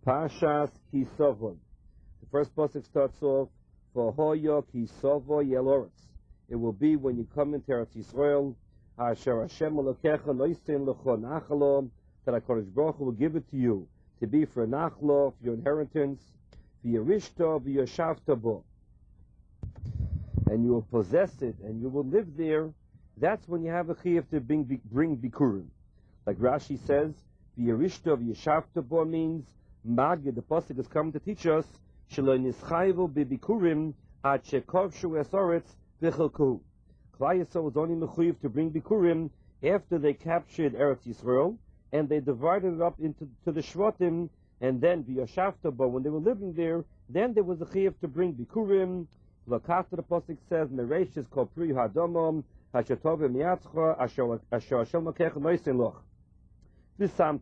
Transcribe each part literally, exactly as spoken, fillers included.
Parshas Kisavoy. The first pasuk starts off, V'hoyo Kisavoy Yeloretz. It will be when you come into Eretz Yisrael, Asher Hashem Elokecha Noisen Lecho Nachalo, that HaKadosh Baruch Hu will give it to you to be for a nachlo, for your inheritance, V'yerishto V'yoshavta bo. And you will possess it, and you will live there. That's when you have a chiyuv to bring, bring bikurim. Like Rashi says, V'yerishto V'yoshavta bo means, Magid, the pasuk is coming to teach us, Shelo nischayvu b'bikurim ad shekovshu esoretz v'chelkuhu. Klal Yisrael was only mechuyev to bring bikurim after they captured Eretz Yisrael, and they divided it up into to the shvatim, and then v'yoshavta bo, when they were living there, then there was a chiyuv to bring bikurim. L'kafta, the pasuk says, Mereish is kol pri hadomom asher tov miyatzcha asher Hashem lokecha noisen loch. So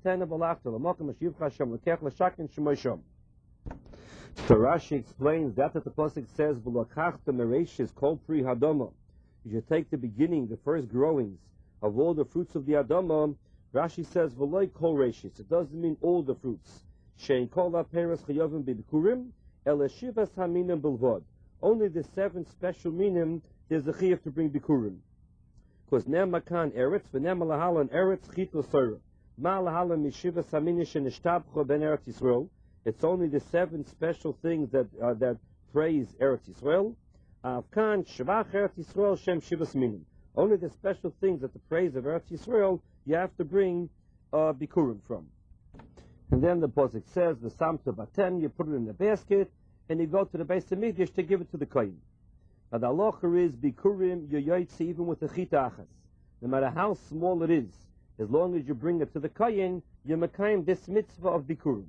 Rashi explains that that the pasuk says, "V'lakachta mereishis kol pri hadama." You should take the beginning, the first growings of all the fruits of the adama. Rashi says, "V'loi kol reishis." It doesn't mean all the fruits. Shein kol ha'peres chayavim b'bikurim, ele shivas haminim bilvod. Only the seven special minim there's a chiyuv to bring bikurim. Because nem makan eretz v'nem lahalan eretz chito soira. It's only the seven special things that uh, that praise Eretz Yisrael. Only the special things that the praise of Eretz Yisrael you have to bring uh, bikurim from. And then the pasuk says, the samta baten, you put it in the basket, and you go to the Beis Hamikdash to give it to the kohen. Now the halacha is bikurim yoyotze even with the chita achas, no matter how small it is. As long as you bring it to the kohen, you mekayim this mitzvah of bikurim.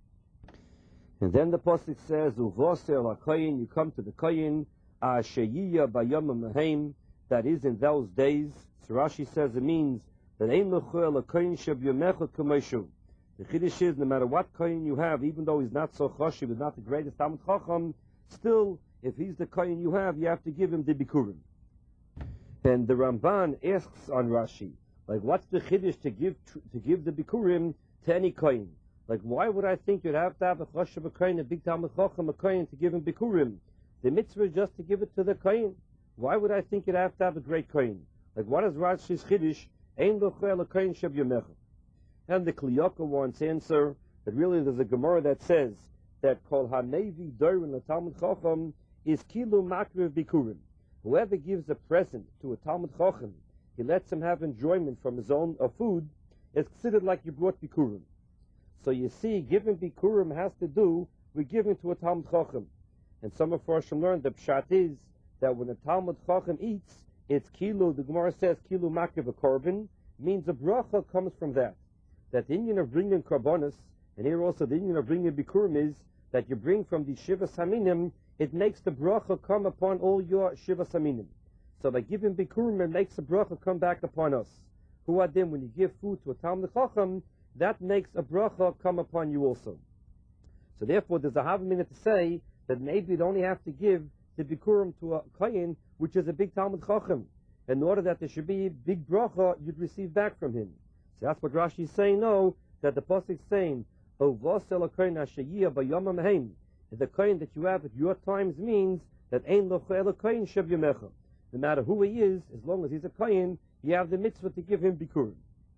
And then the pasuk says, "Uvosel hakohen," you come to the kohen, "Asheyiya bayom mehem," that is in those days. So Rashi says it means that ein lechuel hakohen shebyomecha k'moshu. The chiddush is, no matter what kohen you have, even though he's not so choshev, he's not the greatest Talmid Chacham, still, if he's the kohen you have, you have to give him the bikurim. And the Ramban asks on Rashi, like, what's the chiddush to give to give the bikurim to any kohen? Like, why would I think you'd have to have a choshev a kohen, a big Talmid Chacham, a kohen to give him bikurim? The mitzvah is just to give it to the kohen. Why would I think you'd have to have a great kohen? Like, what is Rashi's chiddush? Ein lochel a kohen sheb yomecha. And the Kli Yakar wants answer that really there's a Gemara that says that kol hanevi dorin a Talmid Chacham is kilu makriv bikurim. Whoever gives a present to a Talmid Chacham, he lets him have enjoyment from his own uh, food, it's considered like you brought bikurim. So you see, giving bikurim has to do with giving to a Talmid Chacham. And some of us learned the pshat is that when a Talmid Chacham eats, it's kilu, the Gemara says kilu makiv a korban, means a bracha comes from that. That the Indian of bringing korbanos, and here also the Indian of bringing bikurim is that you bring from the shivas haminim, it makes the bracha come upon all your shivas haminim. So by giving bikurim, it makes the bracha come back upon us. Who are them when you give food to a Talmid Chacham, that makes a bracha come upon you also. So therefore, there's a havamina to say that maybe you'd only have to give the bikurim to a kohen, which is a big Talmid Chacham, in order that there should be a big bracha you'd receive back from him. So that's what Rashi is saying, no, that the pasuk is saying, O vosel kohen asheyiya bayom mehem. The kohen that you have at your times means that ein lochel kohen sheb yomecha. No matter who he is, as long as he's a kohen, you have the mitzvah to give him bikurim.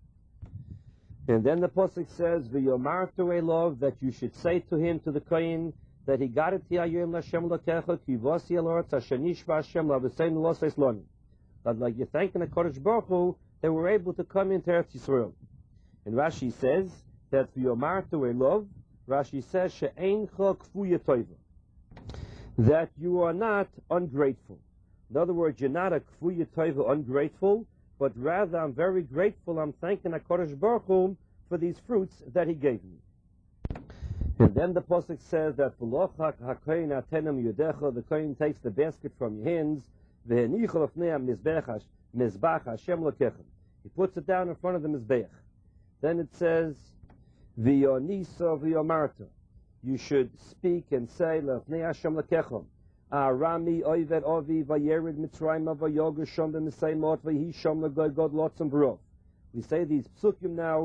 And then the pasuk says, "V'yomartu elov," that you should say to him, to the kohen, that he got it tiyayim l'Hashem lokecha ki vosi elortz ashanish v'Hashem l'avsein l'osais loni. But like you're thanking the Kodesh Baruch Hu, they were able to come into Eretz Yisrael. And Rashi says that v'yomartu elov, Rashi says she'eincha kfuya toiva, that you are not ungrateful. In other words, you're not a kfuya toiva, ungrateful, but rather I'm very grateful, I'm thanking HaKadosh Baruch Hu for these fruits that he gave me. And then the pasuk says that v'lochak hakohen atenem yudecha, the kohen takes the basket from your hands, v'henichol afnei mizbech mizbach Hashem lokechem. He puts it down in front of the mizbech. Then it says, v'yonisa v'yomarta, you should speak and say lefnei Hashem lokechem. Arami oivet ovi vayerid mitzrayim vayogu shom b'misayimot v'hi shom l'goy god lotzim b'rov. We say these psukim now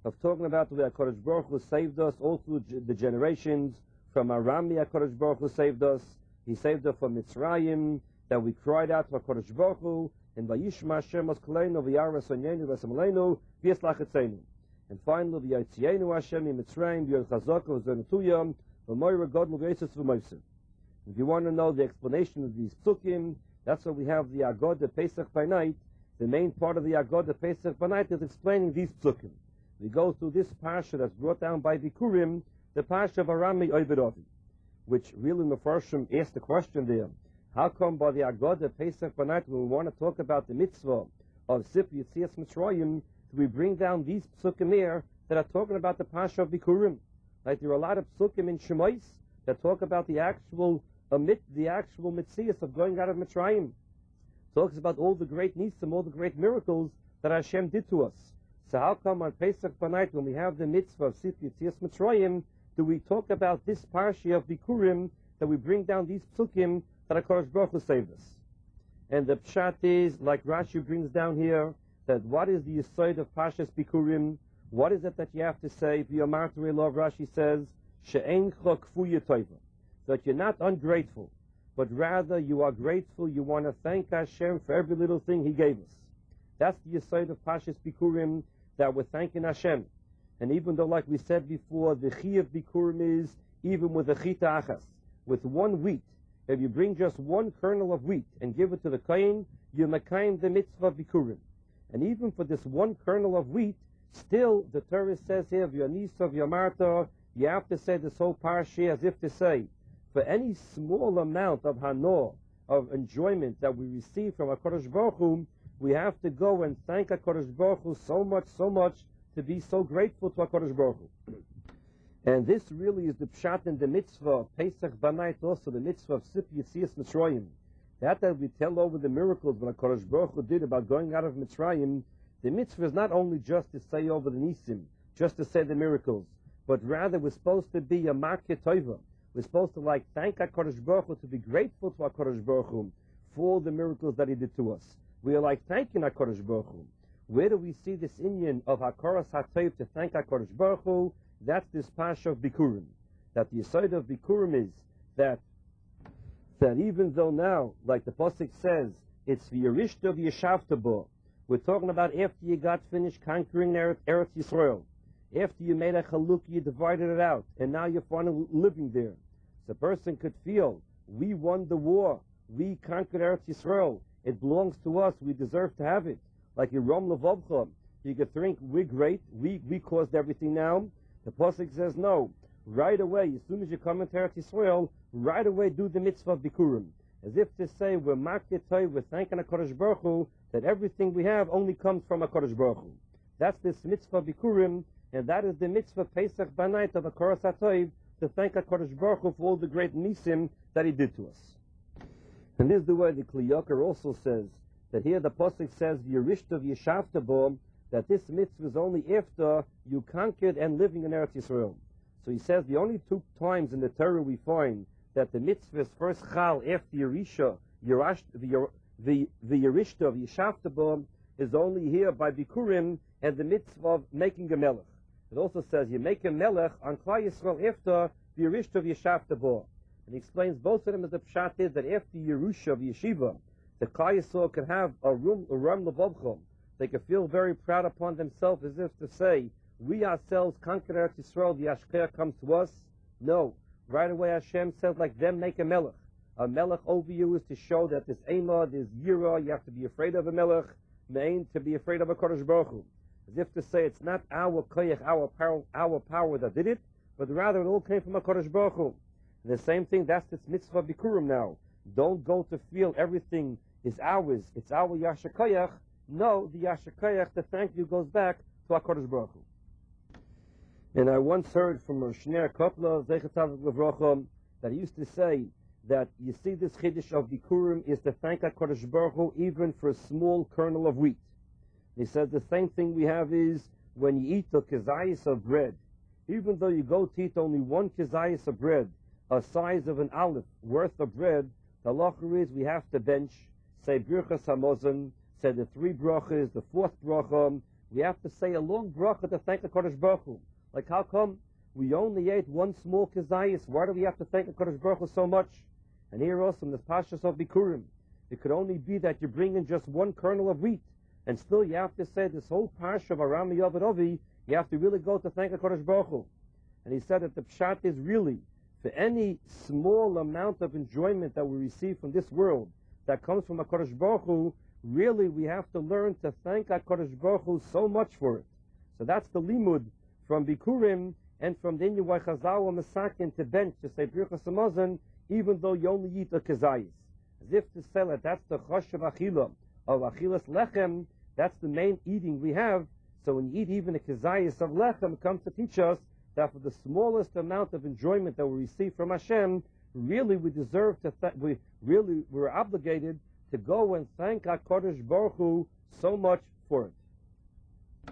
of talking about the way HaKadosh Baruch Hu saved us all through the generations. From Arami, HaKadosh Baruch Hu saved us. He saved us from Mitzrayim, that we cried out to HaKadosh Baruch Hu, and Vayishma Hashem Oskaleinu, V'yara Sonyenu, V'asamaleinu, V'yislach Etzeinu. And finally, V'yaytzienu Hashem in Mitzrayim, V'yon Chazaka, V'zonetuyam, V'moira Godlu V'yesus V'moisim. If you want to know the explanation of these psukim, that's why we have the Agod Pesach by night. The main part of the Agod Pesach by night is explaining these psukim. We go through this parsha that's brought down by Bikurim, the parsha of Arami Oved Avi, which really Mefarshim asked the question there. How come by the Agod Pesach by night, when we want to talk about the mitzvah of Sif Yitzias Mitzrayim, do we bring down these psukim here that are talking about the parsha of Bikurim? Like there are a lot of psukim in Shemais that talk about the actual Amid the actual mitzias of going out of Mitzrayim. Talks about all the great nisim, all the great miracles that Hashem did to us. So how come on Pesach B'night, when we have the mitzvah of Sif Yitzias Mitzrayim, do we talk about this parsha of Bikurim, that we bring down these psukim that HaKadosh Baruch Hu saved us? And the pshat is, like Rashi brings down here, that what is the yesod of Parshas Bikurim? What is it that you have to say? V'yomar Torei Lov, Rashi says, she'ein cho kfuya tova. That you're not ungrateful, but rather you are grateful. You want to thank Hashem for every little thing He gave us. That's the yesod of Parshas Bikurim, that we're thanking Hashem. And even though, like we said before, the chi of Bikurim is even with a chita achas, with one wheat. If you bring just one kernel of wheat and give it to the kohen, you mekayim the mitzvah of Bikurim. And even for this one kernel of wheat, still the Torah says here, v'yanisa v'yamarta, you have to say this whole parsha as if to say, for any small amount of hanor, of enjoyment that we receive from HaKadosh Baruch Hu, we have to go and thank HaKadosh Baruch Hu so much, so much, to be so grateful to HaKadosh Baruch Hu. And this really is the pshat in the mitzvah of Pesach B'nait, also the mitzvah of Sif Yitzias Mitzrayim. That that we tell over the miracles that HaKadosh Baruch Hu did about going out of Mitzrayim, the mitzvah is not only just to say over the nisim, just to say the miracles, but rather we're supposed to be a market tova. We're supposed to like thank HaKadosh Baruch Hu, to be grateful to HaKadosh Baruch Hu for all the miracles that He did to us. We are like thanking HaKadosh Baruch Hu. Where do we see this inyan of HaKaras HaTov to thank HaKadosh Baruch Hu? That's this parsha of Bikurim. That the yesod of Bikurim is that that even though now, like the pasuk says, it's v'yerishta v'yeshavta bo. We're talking about after you got finished conquering Eretz, Eretz Yisrael. After you made a chaluk, you divided it out, and now you're finally living there. So a person could feel, we won the war, we conquered Eretz Yisrael, it belongs to us, we deserve to have it. Like Yerom Levovcha, you could think, we're great, we, we caused everything now. The pasuk says, no, right away, as soon as you come into Eretz Yisrael, right away do the mitzvah of Bikurim. As if to say, we're makir tov, we're thanking HaKadosh Baruch Hu, that everything we have only comes from HaKadosh Baruch Hu. That's this mitzvah of Bikurim, and that is the mitzvah Pesach B'nait of HaKaras HaTov, to thank HaKadosh Baruch Hu for all the great nisim that He did to us. And this is the way the Kli Yakar also says, that here the pasuk says, Yerishta v'yeshavta bo, that this mitzvah is only after you conquered and living in Eretz Yisrael. So he says the only two times in the Torah we find that the mitzvah is first chal after Yerisha, Yerash, the, the, the Yerishta v'yeshavta bo, is only here by Bikurim and the mitzvah of making a melech. It also says you make a melech on Klal Yisrael after the Yerishta v'yeshavta bo. And he explains both of them as the pshat is that after Yerusha v'yeshiva, the Klal Yisrael can have a room, a ram levavchom. They can feel very proud upon themselves, as if to say, we ourselves conquered Eretz Yisrael, the Ashkeah comes to us. No. Right away Hashem says, like them, make a melech. A melech over you is to show that there's Eimah, there's Yira, you have to be afraid of a melech, Mein, to be afraid of a Kodesh Baruch Hu. As if to say, it's not our koyach, our power, our power that did it, but rather it all came from a Kodesh Baruch Hu. And the same thing, that's this mitzvah Bikurim now. Don't go to feel everything is ours, it's our Yasher Koyach. No, the Yasher Koyach, the thank you goes back to our Kodesh Baruch Hu. And I once heard from a Shneur Kopler, Zechatav Levrocham, that he used to say that you see this Chiddush of Bikurim is to thank HaKadosh Baruch Hu even for a small kernel of wheat. He says the same thing we have is when you eat a kezayis of bread, even though you go to eat only one kezayis of bread, a size of an aleph worth of bread, the halacha is we have to bench, say Birchas Hamazon, say the three brachas, the fourth bracha, we have to say a long bracha to thank HaKadosh Baruch Hu. Like, how come we only ate one small kazayas? Why do we have to thank HaKadosh Baruch Hu so much? And here also in the Pashas of Bikurim, it could only be that you bring in just one kernel of wheat, and still you have to say this whole Parsha of Aram Yovad Ovi, you have to really go to thank HaKadosh Baruch Hu. And he said that the pshat is really, for any small amount of enjoyment that we receive from this world that comes from HaKadosh Baruch Hu, really we have to learn to thank HaKadosh Baruch Hu so much for it. So that's the limud from Bikurim and from the Inyuwai Chazal and Masakin to bench to say Birchas Hamazon, even though you only eat a kezayis. As if to say that that's the choshev achila of achilas lechem, that's the main eating we have. So when you eat even a kezayis of lechem, it comes to teach us that for the smallest amount of enjoyment that we receive from Hashem, really we deserve to, th- we really we're obligated to go and thank HaKadosh Baruch Hu so much for it.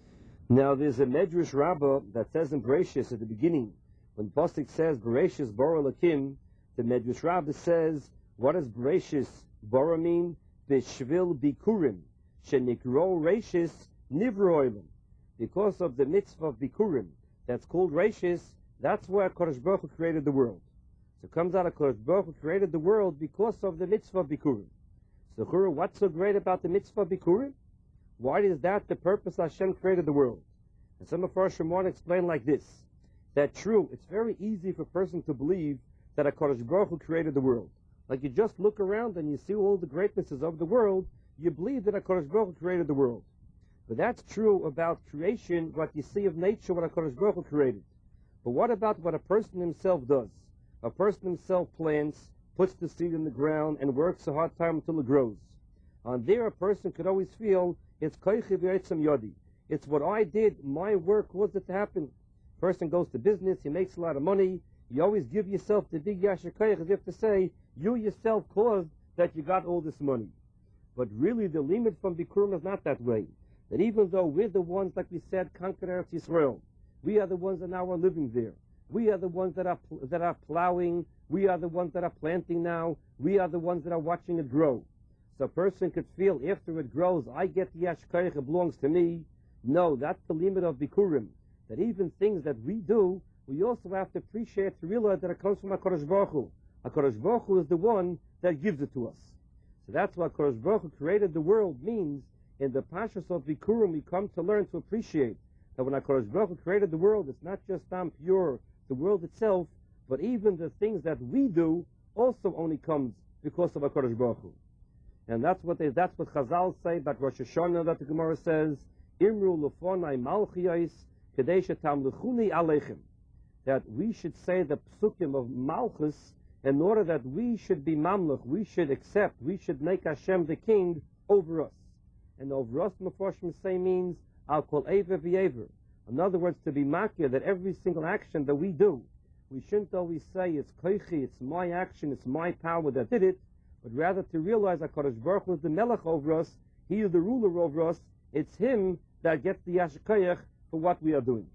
Now there's a Medrash Rabbah that says in Bereshis at the beginning, when Pasuk says Bereshis Bara Lakim, the Medrash Rabbah says, what does Bereshis Bara mean? B'shvil Bikurim, shenikro Reshis Nivroilim. Because of the mitzvah of Bikurim, that's called Reshis, that's where HaKadosh Baruch Hu created the world. So it comes out HaKadosh Baruch Hu created the world because of the mitzvah of Bikurim. So what's so great about the mitzvah of Bikurim? Why is that the purpose Hashem created the world? And some of our Shemon explain like this, that true, it's very easy for a person to believe that HaKadosh Baruch Hu created the world. Like you just look around and you see all the greatnesses of the world, you believe that HaKadosh Baruch Hu created the world. But that's true about creation, what you see of nature, what HaKadosh Baruch Hu created. But what about what a person himself does? A person himself plants, puts the seed in the ground, and works a hard time until it grows. On there, a person could always feel, it's koichi v'etzem yodi. It's what I did, my work caused it to happen. Person goes to business, he makes a lot of money, you always give yourself the big yasher koich as if to say, you yourself caused that you got all this money. But really, the limit from Bikurim is not that way. That even though we're the ones, like we said, conquered Eretz Yisrael, we are the ones that now are living there. We are the ones that are pl- that are plowing. We are the ones that are planting now. We are the ones that are watching it grow. So a person could feel after it grows, I get the yashkoich, it belongs to me. No, that's the limit of Bikurim. That even things that we do, we also have to appreciate, to realize that it comes from HaKadosh Baruch Hu. HaKadosh Baruch Hu is the one that gives it to us. So that's what HaKadosh Baruch Hu created the world means. In the Pashas of Bikurim, we come to learn to appreciate that when HaKadosh Baruch Hu created the world, it's not just on pure, the world itself, but even the things that we do also only comes because of HaKadosh Baruch Hu. And that's what they, that's what Chazal say about Rosh Hashanah, that the Gemara says, Imru lefonai malchiyos kedei shetamlichuni aleichem. That we should say the psukim of Malchus in order that we should be mamluch, we should accept, we should make Hashem the king over us. And over us, Meforshim say means, I'll call Ever v'Ever. In other words, to be makir, that every single action that we do, we shouldn't always say, it's koichi, it's my action, it's my power that did it, but rather to realize that HaKadosh Baruch Hu is the melech over us, he is the ruler over us, it's him that gets the yashkoyach for what we are doing.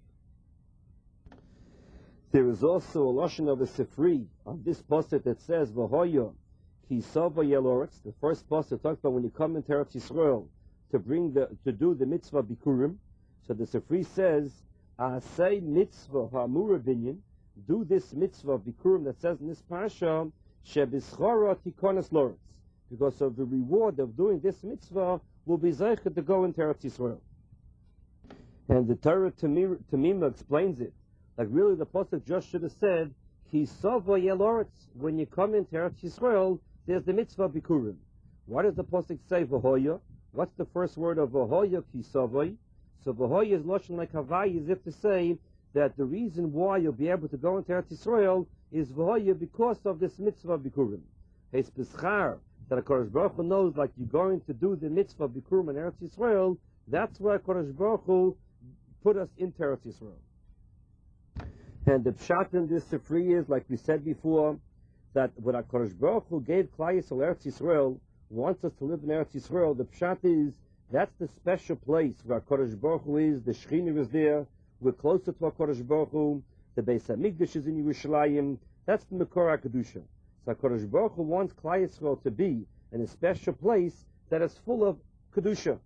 There is also a lashon of a sifri on this pasuk that says, V'hoya ki sava yeloretz. The first pasuk talks about when you come into Eretz Yisrael, to bring the to do the mitzvah bikurim. So the Sifri says, "Asay mitzvah ha'amura binyan." Do this mitzvah bikurim that says in this parasha, "Shebischara tikonas loretz," because of the reward of doing this mitzvah will be zeichet to go into Eretz Yisrael. And the Torah Tamima explains it like really the pasuk just should have said, "Ki sava yeloretz." When you come into Eretz Yisrael, there's the mitzvah bikurim. Why does the pasuk say v'hoya? What's the first word of V'hoya ki savai? So V'hoya is lashon like Havai, as if to say that the reason why you'll be able to go into Eretz Yisrael is V'hoya because of this mitzvah Bikurim. It's Peschar, that HaKadosh Baruch Hu knows like you're going to do the mitzvah Bikurim in Eretz Yisrael, that's why HaKadosh Baruch Hu put us into Eretz Yisrael. And the pshat in this Sifri is, like we said before, that when HaKadosh Baruch Hu gave Klal Yisrael Eretz Yisrael, wants us to live in Eretz Yisrael, the pshat is, that's the special place where HaKadosh Baruch Hu is, the Shechina is there, we're closer to HaKadosh Baruch Hu, the Beis HaMikdash is in Yerushalayim, that's the Mekor HaKadusha. So HaKadosh Baruch Hu wants Klal Yisrael to be in a special place that is full of Kedusha.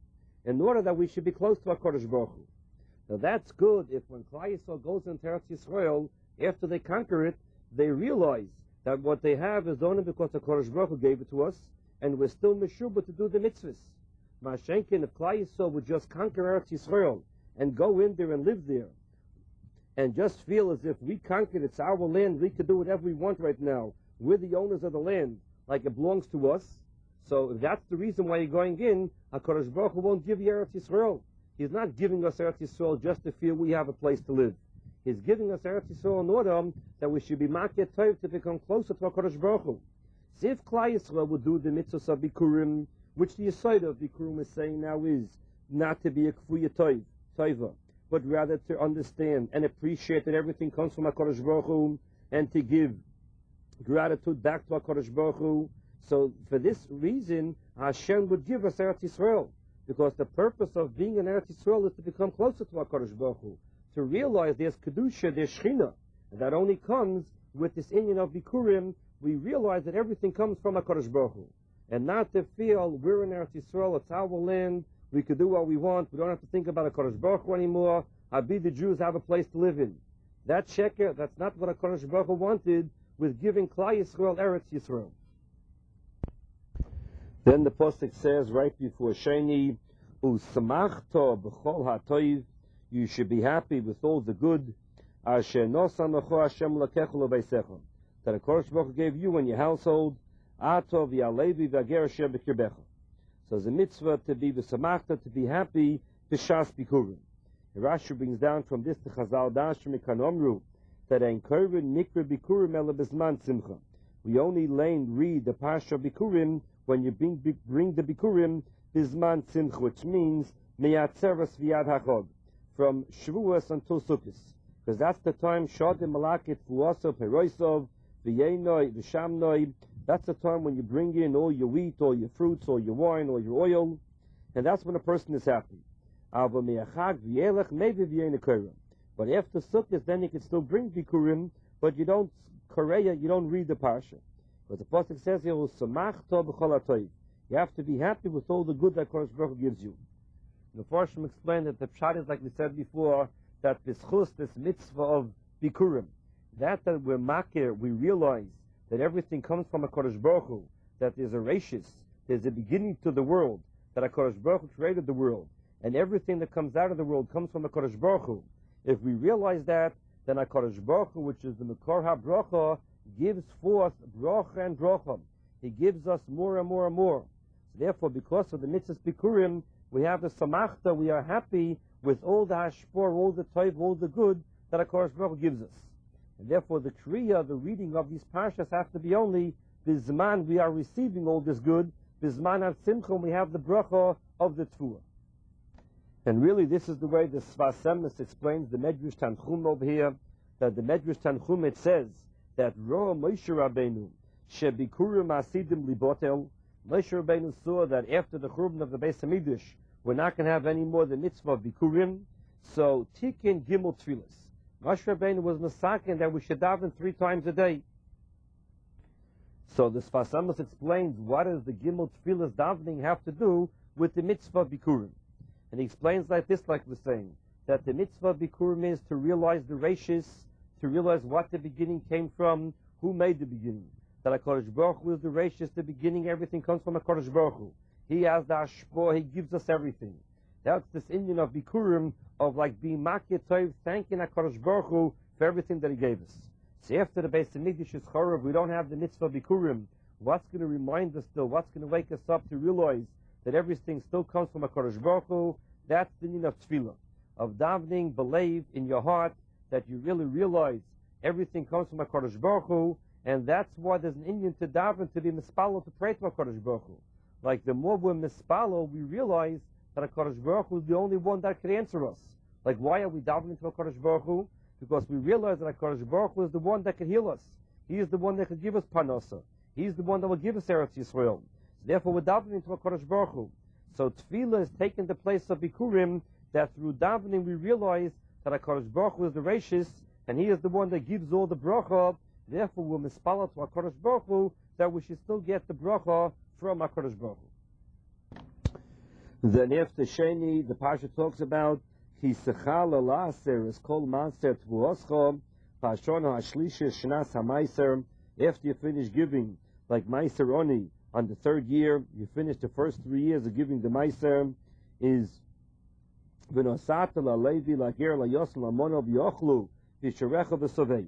in order that we should be close to HaKadosh Baruch Hu. Now that's good if when Klal Yisrael goes into Eretz Yisrael, after they conquer it, they realize that what they have is only because HaKadosh Baruch Hu gave it to us, and we're still meshubah to do the mitzvahs. Mashenkin, if Klal Yisrael would just conquer Eretz Yisrael and go in there and live there, and just feel as if we conquered, it's our land, we could do whatever we want right now, we're the owners of the land, like it belongs to us. So if that's the reason why you're going in, HaKadosh Baruch Hu won't give you Eretz Yisrael. He's not giving us Eretz Yisrael just to feel we have a place to live. He's giving us Eretz Yisrael in order that we should be Makir Tov to become closer to HaKadosh Baruch Hu. See if Klal Yisrael would do the mitzvahs of Bikurim, which the Yesod of Bikurim is saying now is not to be a Kfuya Tov, Tova, but rather to understand and appreciate that everything comes from HaKadosh Baruch Hu, and to give gratitude back to HaKadosh Baruch Hu. So for this reason, Hashem would give us Eretz Yisrael, because the purpose of being in Eretz Yisrael is to become closer to HaKadosh Baruch Hu, to realize there's Kedusha, there's Shechina, and that only comes with this inyan of Bikurim. We realize that everything comes from HaKadosh Baruch Hu, and not to feel we're in Eretz Yisrael, it's our land, we could do what we want, we don't have to think about HaKadosh Baruch Hu anymore, Abi the Jews have a place to live in. That sheker, that's not what HaKadosh Baruch Hu wanted with giving Klal Yisrael Eretz Yisrael. Then the Pasuk says right before Sheni, Usamachto b'chol ha'toiv, you should be happy with all the good, Asher nosan lecho Hashem lakecho lebeisechon, that HaKadosh Baruch Hu gave you and your household, Atov ya'alevi v'ager asher b'kirbecha. So it's a mitzvah to be v'samachta, to be happy, b'shas bikurim. Rashi brings down from this to Chazal Dashim Ikanomru, that ein korban mikra bikurim ele b'zman simcha. We only learn, read the Parsha Bikurim when you bring, bring the Bikurim bizman simcha, which means meyatzeres v'yad hachod, from Shavuos until Sukkot, because that's the time Shadim Malakit Fuasov Peroisov V'yenoi V'shamnoi. That's the time when you bring in all your wheat, all your fruits, all your wine, all your oil, and that's when a person is happy. But after Sukkot, then you can still bring Bikurim, but you don't Korea, you don't read the Parsha. But the Pasuk says here, you have to be happy with all the good that Kodesh Baruch Hu gives you. The Farshim explained that the Pshat is, like we said before, that this chus, this mitzvah of Bikurim, that that we're makir, we realize that everything comes from a Kodesh Baruch Hu, that there's a rashis, there's a beginning to the world, that a Kodesh Baruch Hu created the world, and everything that comes out of the world comes from a Kodesh Baruch Hu. If we realize that, then a Kodesh Baruch Hu, which is the Mekor HaBrocha, gives forth brocha and brocha. He gives us more and more and more. So therefore, because of the mitzvahs Bikurim, we have the samachta, we are happy with all the hashpor, all the toiv, all the good that a Kodesh Baruch Hu gives us. And therefore, the kriya, the reading of these parshas have to be only bizman we are receiving all this good, bizman al simcha, we have the bracha of the tefillah. And really, this is the way the Sfas Emes explains the Medrash Tanchum over here, that the Medrash Tanchum, it says that Ro Moshe Rabbeinu shebikurim asidim libotel. Moshe Rabbeinu saw that after the churban of the Beis Hamikdash, we're not going to have any more the mitzvah of bikurim. So Tikkun Gimel Tfilas. Moshe Rabbeinu was masakin that we should daven three times a day. So the Sfas Emes explains what does the Gimel Tfilas davening have to do with the mitzvah of bikurim. And he explains like this, like we're saying, that the mitzvah of bikurim is to realize the rashis, to realize what the beginning came from, who made the beginning. That HaKadosh Baruch Hu is the rashis, the beginning, everything comes from HaKadosh Baruch Hu. He has the ashpor, he gives us everything. That's this Indian of bikurim, of like being makir tov, thanking HaKadosh Baruch Hu for everything that he gave us. So after the Beis Hamikdash is charav, we don't have the mitzvah of bikurim. What's going to remind us still, what's going to wake us up to realize that everything still comes from HaKadosh Baruch Hu? That's the meaning of tefillah, of davening, believe in your heart that you really realize everything comes from HaKadosh Baruch Hu, and that's why there's an Indian to daven, to be mispalo, to pray to HaKadosh Baruch Hu. Like the more we're mispalo, we realize that HaKadosh Baruch Hu is the only one that can answer us. Like why are we davening to HaKadosh Baruch Hu? Because we realize that HaKadosh Baruch Hu is the one that can heal us. He is the one that can give us parnasa. He is the one that will give us Eretz Yisrael. So therefore we're davening to HaKadosh Baruch Hu. So tefillah is taking the place of bikurim, that through davening we realize that HaKadosh Baruch Hu is the rashis, and He is the one that gives all the bracha. Therefore we're mispala to HaKadosh Baruch Hu, that we should still get the bracha from HaKadosh Baruch Hu. Then after Sheni, the Pasha talks about Kisachal Alaser is called Maser Tvuoscho, Pashona Hashlisha Shnas HaMaiser. After you finish giving, like Maiser Oni, on the third year, you finish the first three years of giving the Maiser, is V'nosata LaLevi LaGer LaYosel LaMono V'yochlu V'sharecha V'soveyu.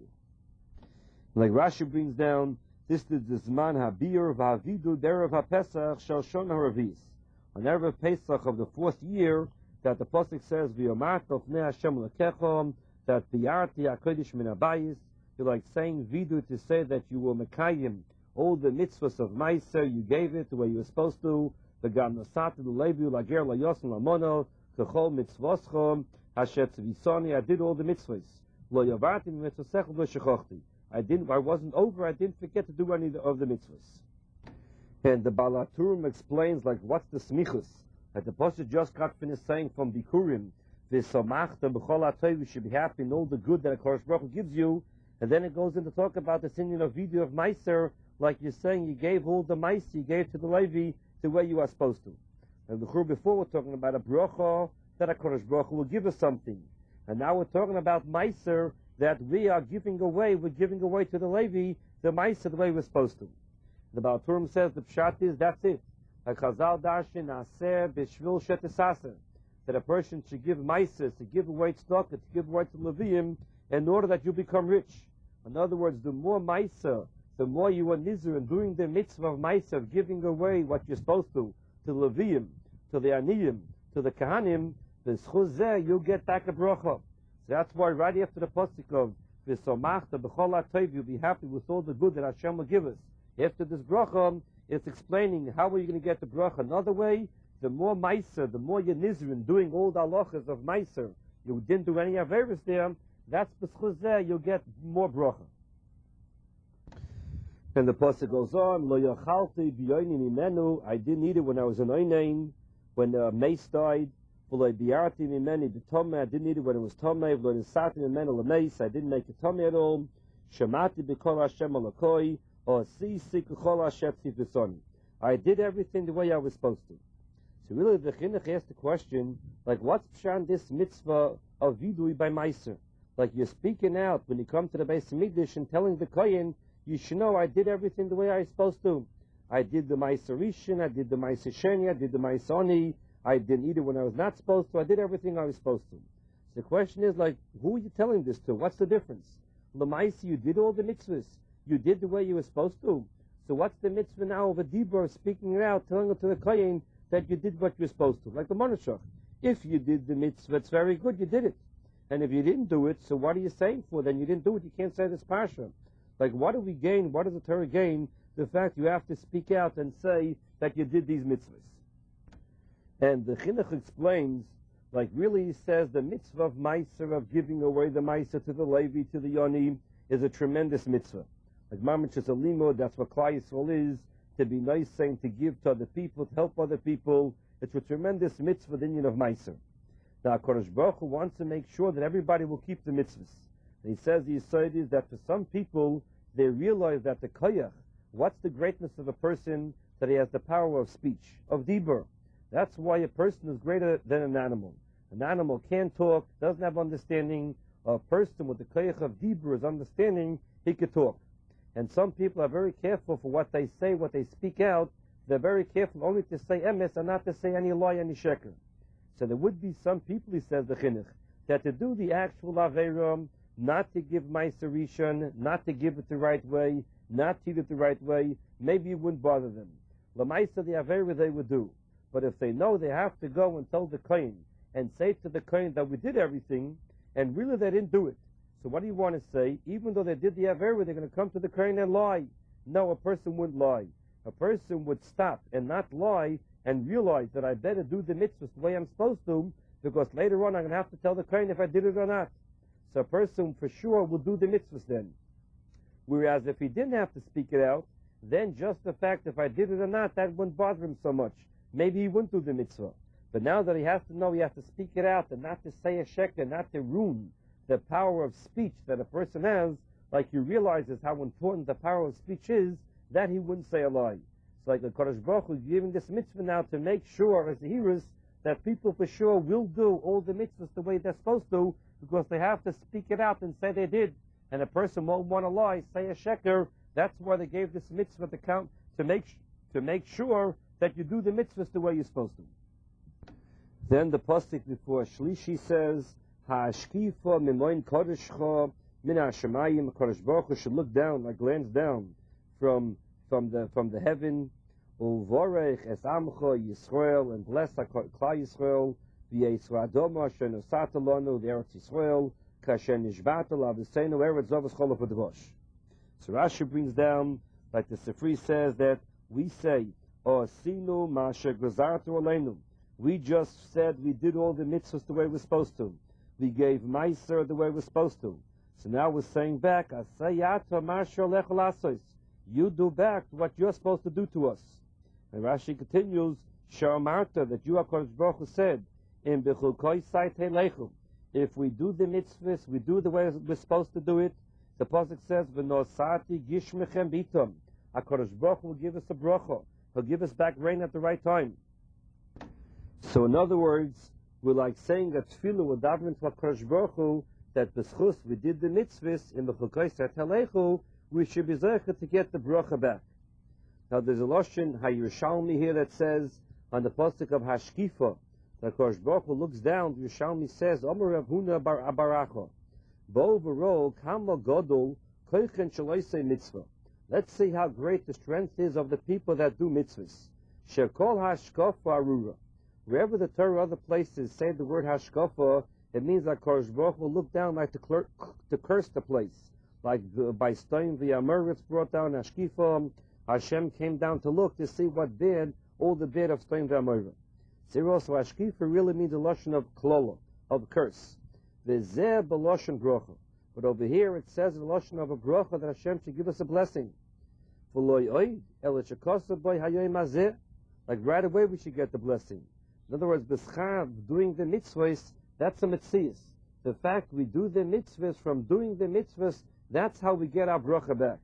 Like Rashi brings down, this is the Zman HaBir V'Havidu Derev HaPesach Shel Shon HaRavis. On Erev Pesach of the fourth year, that the Pasuk says, V'yomarta Fnei Hashem Lekechom, that Biyarti HaKodesh Min HaBayis, you're like saying Vidu to say that you will Mekayim all the mitzvahs of Meiser, you gave it the way you were supposed to, the Gam Nosata L'Levi L'Ager L'Yosem L'Mono, K'chol Mitzvoschom, Hashem Tzvisoni, I did all the mitzvahs. Lo Yavarti Mitzvosech Lo Shechochti. I didn't, I wasn't over, I didn't forget to do any of the mitzvahs. And the Balaturim explains, like, what's the smichus? That the Pasuk just got finished saying from Bikurim, V'somachta b'chol ha'tov, you should be happy in all the good that HaKadosh Baruch Hu gives you. And then it goes in to talk about the singing of video of Meiser, like you're saying, you gave all the Meiser, you gave to the Levi the way you are supposed to. And the Chur before we're talking about a bracha that HaKadosh Baruch Hu will give us something. And now we're talking about Meiser, that we are giving away, we're giving away to the Levi the Meiser the way we're supposed to. The Baal Turim says the pshat is, that's it. Like Chazal Darshan Aser B'Shvil Shetesaser, that a person should give Meiser, to give away tzedakah, to give away to Leviim, in order that you become rich. In other words, the more Meiser, the more you are nizer in doing the mitzvah of Meiser, of giving away what you're supposed to, to the Leviim, to the Aniyim, to the Kahanim, the Schuzeh, you'll get back a bracha. So that's why right after the pasuk of V'somachta b'chol ha'tov, you'll be happy with all the good that Hashem will give us. After this bracha, it's explaining how are you going to get the bracha. Another way, the more Meiser, the more you're nizer in doing all the halachas of Meiser, you didn't do any averis there, that's b'schuzeh, you'll get more bracha. And the pasuk goes on, Lo yachalti b'yoini mimenu, I didn't eat it when I was an oinain, when uh, Mace died. V'lo biarti mimeni b'tomeh, I didn't eat it when it was tomeh. V'lo nisati mimenu l'meis, I didn't make it tomeh at all. Shemati b'kol Hashem alakoi, or si si k'chol Hashem tzifisoni. I did everything the way I was supposed to. So really the chinuch asked the question, like, what's pshan this mitzvah of vidui by Meiser? Like, you're speaking out when you come to the Beis Hamikdash and telling the kohen, you should know I did everything the way I was supposed to. I did the Meiser Rishon, I did the Meiser Sheni, I did the Meiser Oni, I didn't eat it when I was not supposed to, I did everything I was supposed to. So the question is, like, who are you telling this to? What's the difference? L'maisa, you did all the mitzvahs. You did the way you were supposed to. So what's the mitzvah now of a dibur speaking it out, telling it to the kohen that you did what you were supposed to? Like the Monashach. If you did the mitzvah, it's very good, you did it. And if you didn't do it, so what are you saying for? Then you didn't do it, you can't say this parsha. Like, what do we gain? What does the Torah gain? The fact you have to speak out and say that you did these mitzvahs. And the Chinuch explains, like, really he says the mitzvah of Meiser, of giving away the Meiser to the Levi, to the Yoni, is a tremendous mitzvah. Like Mamach is a limud, that's what Klal Yisrael is, to be nice saying, to give to other people, to help other people. It's a tremendous mitzvah, the union of Meiser. Now, HaKadosh Baruch Hu wants to make sure that everybody will keep the mitzvahs. And he says the Yisod is that for some people, they realize that the koyach, what's the greatness of a person? That he has the power of speech, of dibur. That's why a person is greater than an animal. An animal can't talk, doesn't have understanding. A person with the koyach of dibur is understanding, he could talk. And some people are very careful for what they say, what they speak out. They're very careful only to say emes and not to say any lie, any sheker. So there would be some people, he says the chinuch, that to do the actual averum, not to give Meiser Rishon, not to give it the right way, not to eat it the right way, maybe it wouldn't bother them. L'maisa the avera they would do. But if they know they have to go and tell the kohen and say to the kohen that we did everything, and really they didn't do it. So what do you want to say? Even though they did the avera, they're going to come to the kohen and lie. No, a person wouldn't lie. A person would stop and not lie and realize that I better do the mitzvahs the way I'm supposed to, because later on I'm going to have to tell the kohen if I did it or not. So a person for sure will do the mitzvahs then. Whereas if he didn't have to speak it out, then just the fact if I did it or not, that wouldn't bother him so much. Maybe he wouldn't do the mitzvah. But now that he has to know, he has to speak it out and not to say a sheker, not to ruin the power of speech that a person has, like he realizes how important the power of speech is, that he wouldn't say a lie. So like the Kodesh Baruch Hu is giving this mitzvah now to make sure, as the hearers, that people for sure will do all the mitzvahs the way they're supposed to, because they have to speak it out and say they did. And a person won't want to lie, say a sheker. That's why they gave this mitzvah to count, to make to make sure that you do the mitzvahs the way you're supposed to. Then the pasuk before Shlishi says, Ha'ashkifa mimoin kodeshcha min ha'shamayim. Kodesh Baruch Hu should look down, like glance down from from the from the heaven. Uvorech es amcha Yisrael, and bless Klal Yisrael. V'yisra adoma asher nosata lanu the Eretz Yisrael kasher nishbata l'avosenu eretz zavos cholav v'dvash. So Rashi brings down, like the Sifri says, that we say, O sinu masher gazartu aleinu. We just said we did all the mitzvahs the way we're supposed to. We gave meiser the way we're supposed to. So now we're saying back, Asayata masher lech lasos. You do back what you're supposed to do to us. And Rashi continues, Sharamarta, that you, HaKadosh Baruch Hu, said, in Bechukoi Saitei Lechu. If we do the mitzvahs, we do the way we're supposed to do it. The pasuk says, "V'nosati gishmechem bitom." HaKadosh Baruch Hu will give us a bracha. He'll give us back rain at the right time. So, in other words, we're like saying that tefillah will daven to HaKadosh Baruch Hu that b'schus we did the mitzvahs in Bechukoi Saitei Lechu, we should be zeicha to get the bracha back. Now, there's a lashon HaYerushalmi here that says on the pasuk of Hashkifa, that Kodesh Baruch Hu looks down. The Yerushalmi says, Omer Rav Huna bar Abaracha, Bo v'ro kama godol koichen shaloisei mitzvah. Let's see how great the strength is of the people that do mitzvahs. Shekol hashkafa arura. Wherever the Torah, other places say the word hashkafa, it means that Kodesh Baruch Hu will look down like to, cler- to curse the place. Like uh, by Stein v'Yamur, it's brought down Hashkifa. Hashem came down to look to see what bad, all the bad of Stein v'Yamur. So also Hashkifa really means a lashon of klola, of curse. V'zeh b'lashon bracha. But over here it says a lashon of a bracha that Hashem should give us a blessing. V'loi oid el shekosa boy hayoyim hazeh. Like right away we should get the blessing. In other words, b'schav, doing the mitzvahs, that's a mitzvahs. The fact we do the mitzvahs, from doing the mitzvahs, that's how we get our bracha back.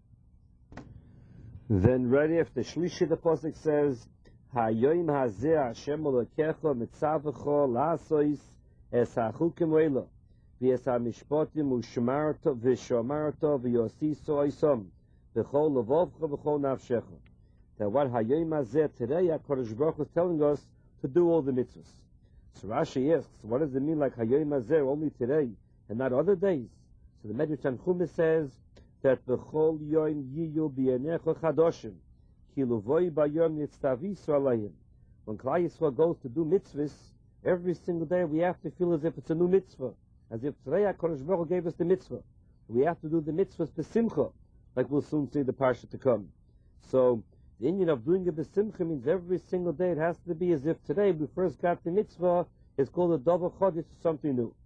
Then right after Shlishi, the pasuk says, Hayoim hazeh Hashem Elokecha mitzavecha la'asos es hachukim oila v'es hamishpatim u'shmarta v'shomarta v'yosiso oisam v'chol levovcha v'chol nafshecha. That what Hayoim hazeh today, HaKadosh Baruch Hu is telling us to do all the mitzvahs. So Rashi asks, what does it mean like Hayoim hazeh only today and not other days? So the Medrash Tanchuma says that b'chol yoim yiyu b'yenecha chadoshim ki luvoi b'yom nitztavisu alayim. When Klal Yisrael goes to do mitzvahs, every single day we have to feel as if it's a new mitzvah, as if today HaKadosh Baruch Hu gave us the mitzvah. We have to do the mitzvahs b'simcha, like we'll soon see the parsha to come. So the Indian of doing it b'simcha means every single day it has to be as if today we first got the mitzvah. It's called a double chodesh, something new.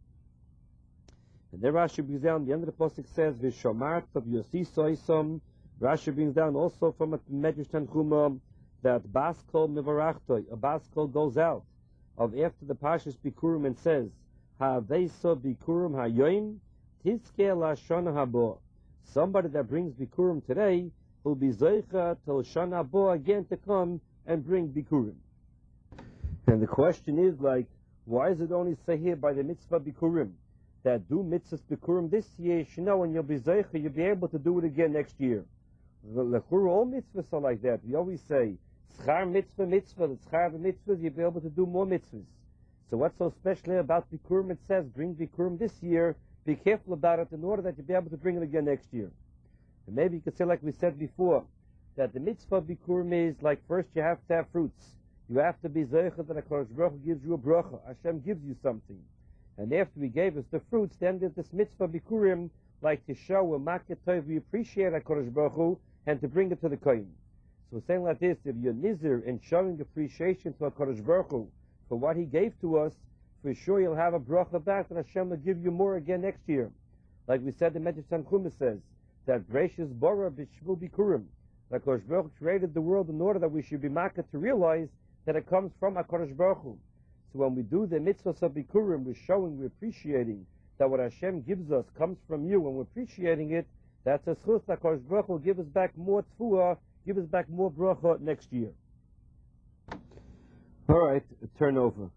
And then Rashi brings down, the end of the pasuk says, V'shomart of Yosiso Isom. Rashi brings down also from a Medrash Tanchuma that Baskol Mivarachtoi, a Baskol goes out of after the Parshas Bikurim and says, Ha'aveiso Bikurim Hayoim, Tizke Lashon Habo. Somebody that brings Bikurim today will be Zoicha till Shana Habo again to come and bring Bikurim. And the question is like, why is it only say here by the mitzvah Bikurim? That do mitzvahs bikurim this year, you know, and you'll be zeicha, you'll be able to do it again next year. The lechura, all mitzvahs are like that. We always say, schar mitzvah, mitzvah, the schar the mitzvahs, you'll be able to do more mitzvahs. So what's so special about bikurim? It says, bring bikurim this year, be careful about it in order that you'll be able to bring it again next year. And maybe you could say, like we said before, that the mitzvah bikurim is like first you have to have fruits. You have to be zeicha that HaKadosh Baruch Hu gives you a bracha. Hashem gives you something. And after he gave us the fruits, then there's this mitzvah bikurim, like to show a maket tov, we appreciate HaKadosh Baruch Hu, and to bring it to the kohen. So saying like this, if you're nizir in showing appreciation to HaKadosh Baruch Hu for what he gave to us, for sure you'll have a bracha back, and Hashem will give you more again next year. Like we said, the Medrash Tanchuma says, that gracious bara b'shvul bikurim, that HaKadosh Baruch Hu created the world in order that we should be maket to realize that it comes from HaKadosh Baruch Hu. So when we do the mitzvahs of Bikurim, we're showing, we're appreciating that what Hashem gives us comes from you, and we're appreciating it. That's a schus that HaKadosh Baruch Hu will give us back more tfuah, give us back more bracha next year. All right, turn over.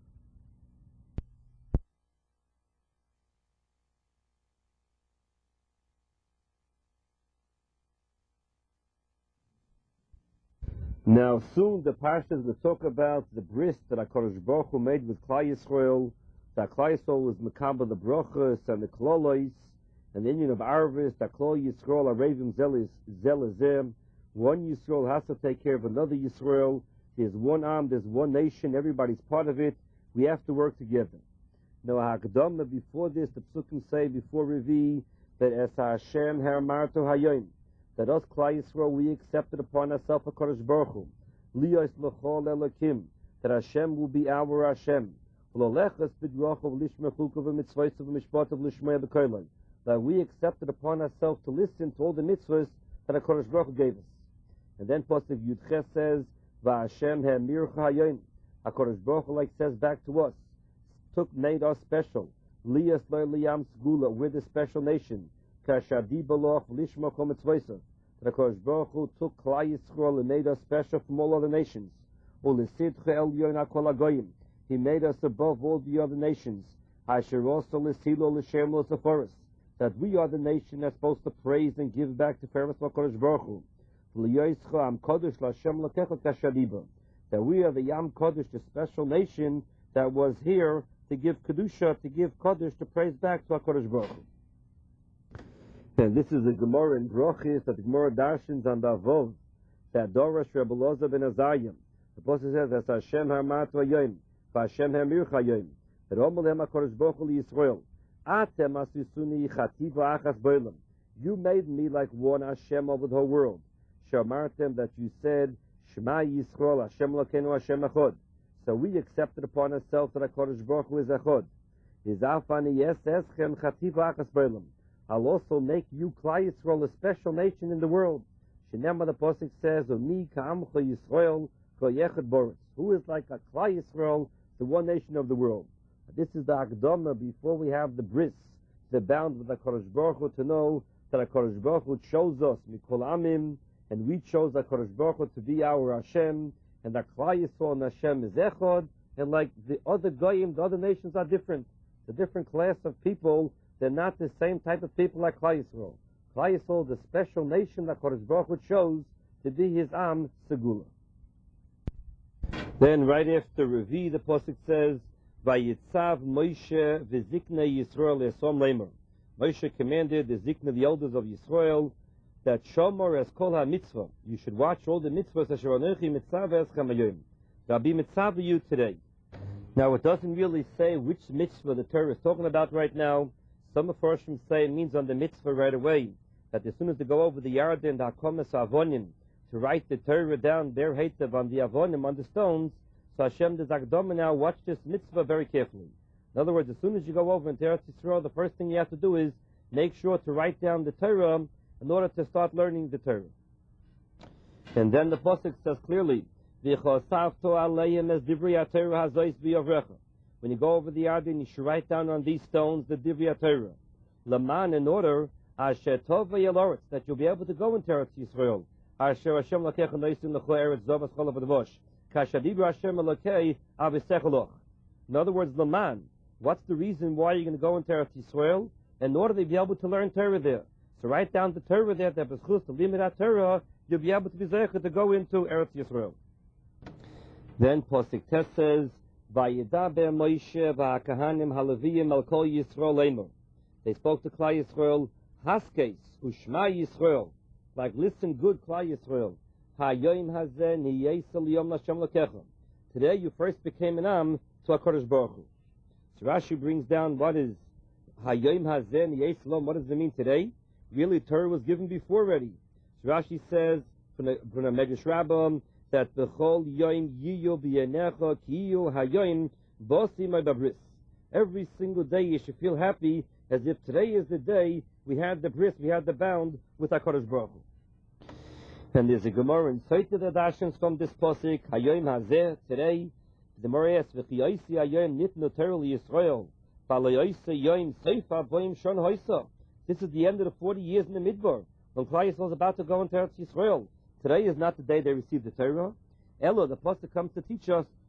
Now, soon the Parshas will talk about the bris that HaKadosh Baruch Hu made with Klal Yisrael. That Klal Yisrael was Mekabel the Brochus and the Klolos, and the Indian of Arvis, that Klal Yisrael Arevim Zelazim. One Yisrael has to take care of another Yisrael. There's one arm, there's one nation, everybody's part of it. We have to work together. Now, Hakdama, before this, the Psukim say, before Revi, that as Hashem Haramarto Hayom, that us Klal Yisrael, we accepted upon ourselves a Kodesh Baruch Hu, Liyos L'chol Elokim, that Hashem will be our Hashem, L'olechas B'drachav Lishmechukov V'mitzvaysav V'mishpatav L'shmei B'koiloi, that we accepted upon ourselves to listen to all the mitzvahs that a Kodesh Baruch Hu gave us. And then Pasuk Yudches says, V'Hashem Ha'mircha Hayom, a Kodesh Baruch Hu, like says back to us, took, made us special, Liyas Lo'liyam Sgula, we're the special nation, Kashadi Baloch Lishmachom Mitzvaysav, that HaKadosh Baruch Hu took Klal Yisrael and made us special from all other nations. Ulesidcha Elyon HaKol HaGoyim, He made us above all the other nations. Asher also L'silo L'shem L'Seforis, that we are the nation that's supposed to praise and give back to Pharaoh HaKadosh Baruch Hu. L'yoischa Am Kodesh L'Hashem L'Kecha Kashadiba, that we are the Yam Kodesh, the special nation that was here to give Kedusha, to give Kodesh, to praise back to HaKadosh Baruch Hu. And this is the Gemara in Brochis that the Gemara darshins on the Avov, that Dorash Rebbe Loza ben Azayim. The Pasuk says, "As Hashem Hamat Vayim, Hashem Hamir Chayim." That Omelem HaKadosh Baruch Hu Yisrael, Atem Asusuni Chativa Achas Beilam. You made me like one Hashem over the whole world. Shamartem, that you said, Shema Yisrael, Hashem Lokeinu, Hashem Echad. So we accepted upon ourselves that HaKadosh Baruch Hu is Echad. Izafani Yes Eschem Chativa Achas Beilam. I'll also make you, Klal Yisrael, a special nation in the world. Shenema, the Pasuk says, Umi ka'amcha Yisrael ko'yechad boretz. Who is like a Klal Yisrael, the one nation of the world? This is the Akdama before we have the bris, the bound with the HaKadosh Baruch Hu, to know that HaKadosh Baruch Hu chose us, Mikol Amim, and we chose HaKadosh Baruch Hu to be our Hashem, and that Klal Yisrael and Hashem is Echad, and like the other Goyim, the other nations are different. The different class of people, they're not the same type of people like Klal Yisrael. Klal Yisrael, the special nation that Kodesh Baruch Hu chose to be his Am Segula. Then right after Revi, the Pasuk says, Vayitzav Moshe v'zikna Yisrael esom lemer. Moshe commanded the zikna, the elders of Yisrael, that Shomor es kol ha-mitzvah. You should watch all the mitzvahs asher anochi mitzav eschem hayom. They'll be mitzav for you today. Now it doesn't really say which mitzvah the Torah is talking about right now. Some of Farshim say it means on the mitzvah right away, that as soon as they go over the Yarden, the Hakomas Avonim, to write the Torah down, their hatev on the Avonim, on the stones, so Hashem does Akdama now, watch this mitzvah very carefully. In other words, as soon as you go over into Eretz Yisrael, the first thing you have to do is make sure to write down the Torah in order to start learning the Torah. And then the Pasuk says clearly, V'chosavto aleim es divrei HaTorah hazois b'yavrecha. When you go over the Yarden, you should write down on these stones the Divrei Torah. Laman, in order, Asher Tov V'Yeloretz, that you'll be able to go into Eretz Yisrael. Asher Hashem Lakecha Noisim L'cho Eretz Zovas Cholav V'Dvosh. Kashadibra Hashem Elokei Avisecholoch. In other words, Laman, what's the reason why you're going to go into Eretz Yisrael? In order to be able to learn Torah there. So write down the Torah there, that B'schus to limit that Torah, you'll be able to be zeichet to go into Eretz Yisrael. Then Pasuk Tes says, Vayidaber Moshe v'akahanim halaviyim al kol Yisrael leimer. They spoke to Klal Yisrael, Haskes u'shma Yisrael, like listen good Klal Yisrael. Hayoim hazeh niyesel yom Hashem lakecha. Today you first became an am to HaKadosh Baruch Hu. So Rashi brings down what is Hayoim hazeh niyesel yom. What does it mean today? Really, Torah was given before already. So Rashi says from the, from the Medrash Rabbah, that the whole yoim yiyu b'yenecha kiyu hayoim bosi my babris. Every single day you should feel happy as if today is the day we had the bris, we had the bound with HaKadosh Baruch Hu. And there's a Gemara in Soita the Dashins from this Pasuk, hayoim hazeh, today, the Gemara asks, v'chiyoisi hayoim nitnu Torah Yisrael, v'aloyoisi yoim seifa boim shon hoisa. This is the end of the forty years in the Midbar, when Klal Yisrael is about to go into Eretz Yisrael. Today is not the day they received the Torah. Elo, the Pasuk comes to teach us,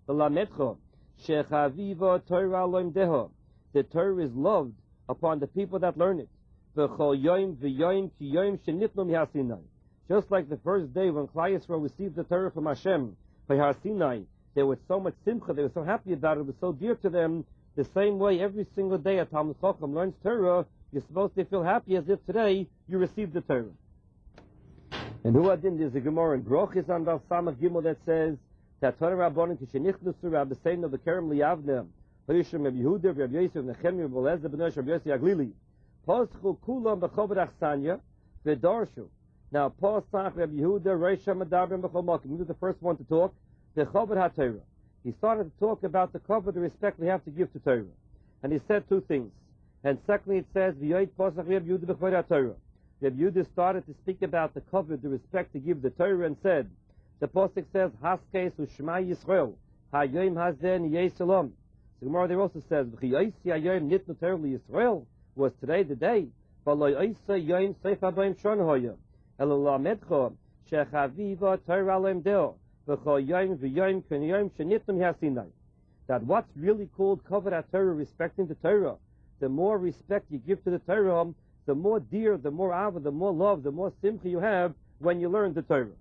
V'lamedcha shechaviva Torah loimdeha. The Torah is loved upon the people that learn it. V'chol yoim v'yoim ki yoim shenitnu mihar Sinai. Just like the first day when Klal Yisrael received the Torah from Hashem by Har Sinai, they were so much simcha, they were so happy about it, it was so dear to them. The same way, every single day a Talmud Chacham learns Torah, you're supposed to feel happy as if today you received the Torah. And who adin, there's a Gemara in Brochis on Dal Samach Gimel that says that Torah Rabbanim Kishenichnusu Rabbi Seinu B'Kerem Liyavne V'Yishem Rabbi Yehuda Rabbi Yosef Nechemia V'Lezer B'Nosh Rabbi Yossi Aglili Poschu Kulam B'Choved Achsanya V'Darshu. Now, Posach Rabbi Yehuda Reisha Medabrim B'Chol Makim. He was the first one to talk. The Choved HaTorah. He started to talk about the cover, the respect we have to give to Torah. And he said two things. And secondly, it says, V'yoyt Posach Rabbi Yehuda B'Chol HaTorah. Rabbi Yehuda started to speak about the cover, the respect to give the Torah, and said, the Posach says, Haskes U'Shema Yisrael, Ha'yoyim Hazeh Niyei Shalom. The Gemara there also says, V'chiyoysi Ha'yoyim Nitnu Torah L'Yisrael, was today the day, V'lo Yoysa Yoyim Seif HaBoyim Shon Hoya, Elo Lamedcha, Shechaviva Torah Loimdeo, V'chol Yoyim V'yoyim Ken Yoyim Shenitnu mihar Sinai. That what's really called covered Torah, respecting the Torah, the more respect you give to the Torah, the more dear, the more ava, the more love, the more simcha you have when you learn the Torah.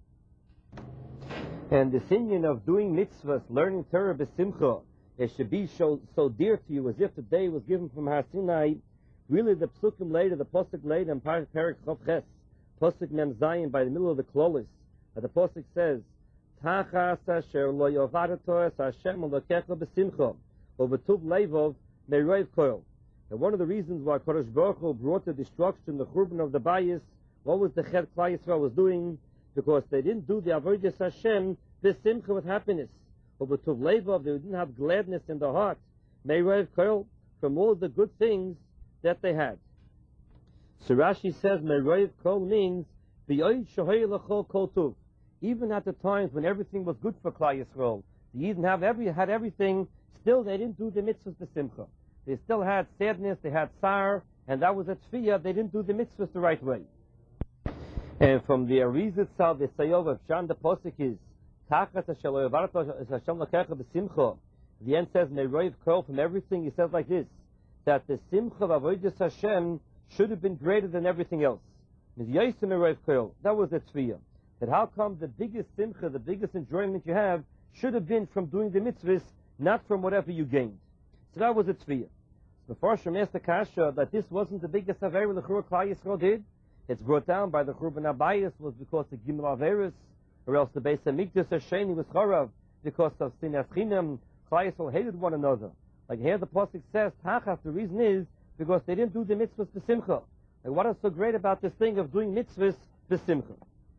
And this union of doing mitzvahs, learning Torah b'simcha, it should be so, so dear to you as if the day was given from Har Sinai. Really, the psukim later, the posuk later in Parak Chav Ches, posuk Mem Zayin, by the middle of the klolis, the posuk says, Tachas asher lo yovadato es Hashem elokecha b'simcha, u'v'tuv levov meroiv koil. And one of the reasons why Kadosh Baruch Hu brought the destruction, the churban of the bayis, what was the chet Klal Yisrael was doing? Because they didn't do the avodas Hashem b'simcha, with happiness. U'v'tuv levov, they didn't have gladness in their heart. Meroiv koil, from all the good things that they had. So Rashi says meroiv koil means v'yoyid shohay l'chol kol tuv. Even at the times when everything was good for Klal Yisrael, they even have every, had everything, still they didn't do the mitzvahs b'simcha. They still had sadness, they had tsar, and that was a tefillah, they didn't do the mitzvahs the right way. And from the Arizah itself, the Sayov of Shan, the posik is, Tachat Hashem Lakecha b'simcha. The end says, Meroiv Kol, from everything, he says like this, that the simcha of Avodas Hashem should have been greater than everything else. That was the tefillah. That how come the biggest simcha, the biggest enjoyment you have, should have been from doing the mitzvahs, not from whatever you gained. So that was a tefillah. The Farshim asked the Kasha that this wasn't the biggest Aveira the Churban Klal Yisrael did. It's brought down by the Churban Abayis was because of Gimel Averis, or else the Beis Hamikdash Hasheni was Charav because of Sinas Chinam. Klal Yisrael hated one another. Like here the Pasuk says, Tachas, the reason is because they didn't do the mitzvahs b'simcha. Like what is so great about this thing of doing mitzvahs b'simcha?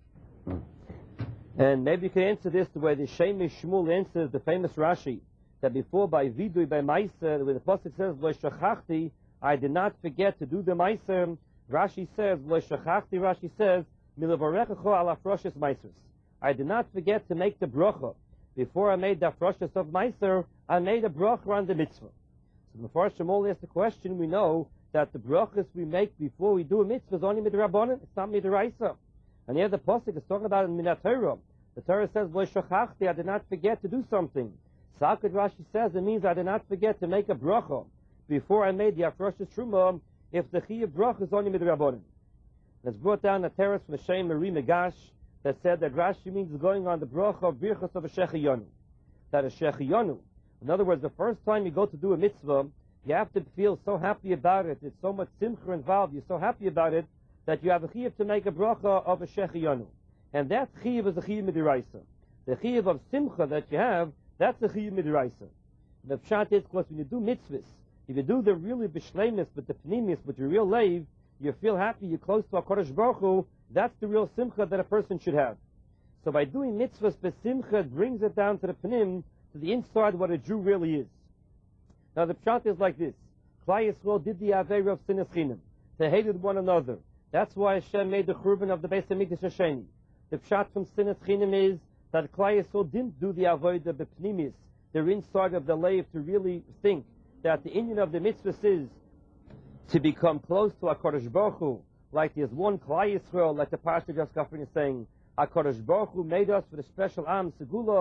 And maybe you can answer this the way the Shemish Shmuel answers the famous Rashi, that before by Vidui, by Meiser, where the Pasuk says, Lo shachachti, I did not forget to do the Meiser. Rashi says, Lo shachachti, Rashi says, Milavarechacho ala froshes Meisers. I did not forget to make the bracha. Before I made the froshes of Meiser, I made a bracha on the mitzvah. So before Shmuel asks the question, we know that the brachas we make before we do a mitzvah is only midrabanan, it's not midraisa. And here the Pasuk is talking about in Minat Torah. The Torah says, Lo shachachti, I did not forget to do something. Sakad Rashi says it means I did not forget to make a bracha before I made the Afroshas Truma, if the Chiyuv bracha is only midrabanan. It's brought down a teretz from the Shem Mari Megash that said that Rashi means going on the bracha of birchas of a shechiyanu. That a shechiyanu. In other words, the first time you go to do a mitzvah, you have to feel so happy about it. It's so much simcha involved. You're so happy about it that you have a chiyuv to make a bracha of a shechiyanu. And that chiyuv is a chiyuv midiraisa. The chiyuv of simcha that you have, that's the chiyuv midiraisa. The pshat is, of course, when you do mitzvahs, if you do the really b'shleimus, but the pnimis, but your real leiv, you feel happy, you're close to HaKadosh Baruch Hu, that's the real simcha that a person should have. So by doing mitzvahs b'simcha, it brings it down to the pnim, to the inside what a Jew really is. Now the pshat is like this. Klal Yisrael did the aveira of sinas chinam. They hated one another. That's why Hashem made the churban of the Beis Hamikdash Hasheni. The pshat from sinas chinam is that Klal Yisrael didn't do the avodah b'pnimis. They're inside of the leiv to really think that the inyan of the mitzvah is to become close to HaKadosh Baruch Hu, like there's one Klal Yisrael, like the pastor just got finished saying, HaKadosh Baruch Hu made us for the special Am Segula,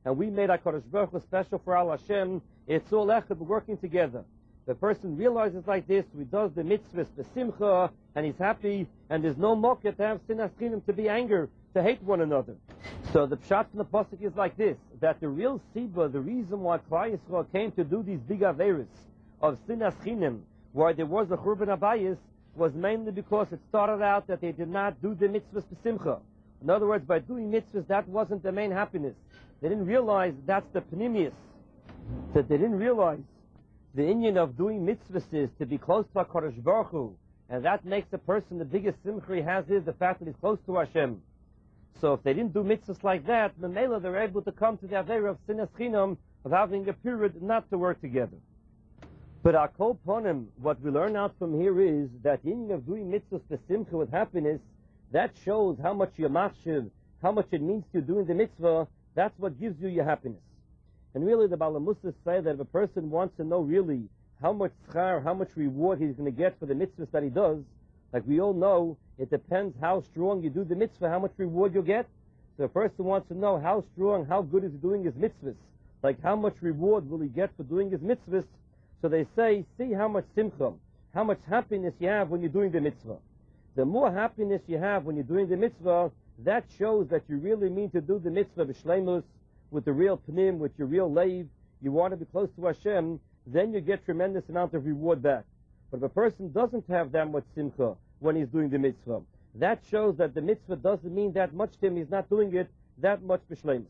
and we made HaKadosh Baruch Hu special for Al Hashem. It's all echad, we're working together. The person realizes like this, he does the mitzvahs besimcha, and he's happy, and there's no moket to have sinas chinam, to be anger, to hate one another. So the pshat in the pasuk is like this, that the real siba, the reason why Klal Yisrael came to do these big averis of sinas chinam, why there was a churban abayis, was mainly because it started out that they did not do the mitzvahs besimcha. In other words, by doing mitzvahs, that wasn't the main happiness. They didn't realize that's the pnimius. That they didn't realize the inyan of doing mitzvahs is to be close to HaKadosh Baruch Hu, and that makes a person, the biggest simcha he has is the fact that he's close to Hashem. So if they didn't do mitzvahs like that, Mamela, they're able to come to the Aveira of Sinas Chinam, of having a period not to work together. But our kol ponim, what we learn out from here is that the inyan of doing mitzvahs for simcha with happiness, that shows how much you're machshiv, how much it means to you doing the mitzvah, that's what gives you your happiness. And really the Balamusas say that if a person wants to know really how much schar, how much reward he's going to get for the mitzvahs that he does, like we all know, it depends how strong you do the mitzvah, how much reward you'll get. So a person wants to know how strong, how good is he doing his mitzvahs, like how much reward will he get for doing his mitzvahs. So they say, see how much simcha, how much happiness you have when you're doing the mitzvah. The more happiness you have when you're doing the mitzvah, that shows that you really mean to do the mitzvah b'shleimus, with the real pnim, with your real leiv, you want to be close to Hashem, then you get tremendous amount of reward back. But if a person doesn't have that much simcha when he's doing the mitzvah, that shows that the mitzvah doesn't mean that much to him, he's not doing it that much b'shleimus.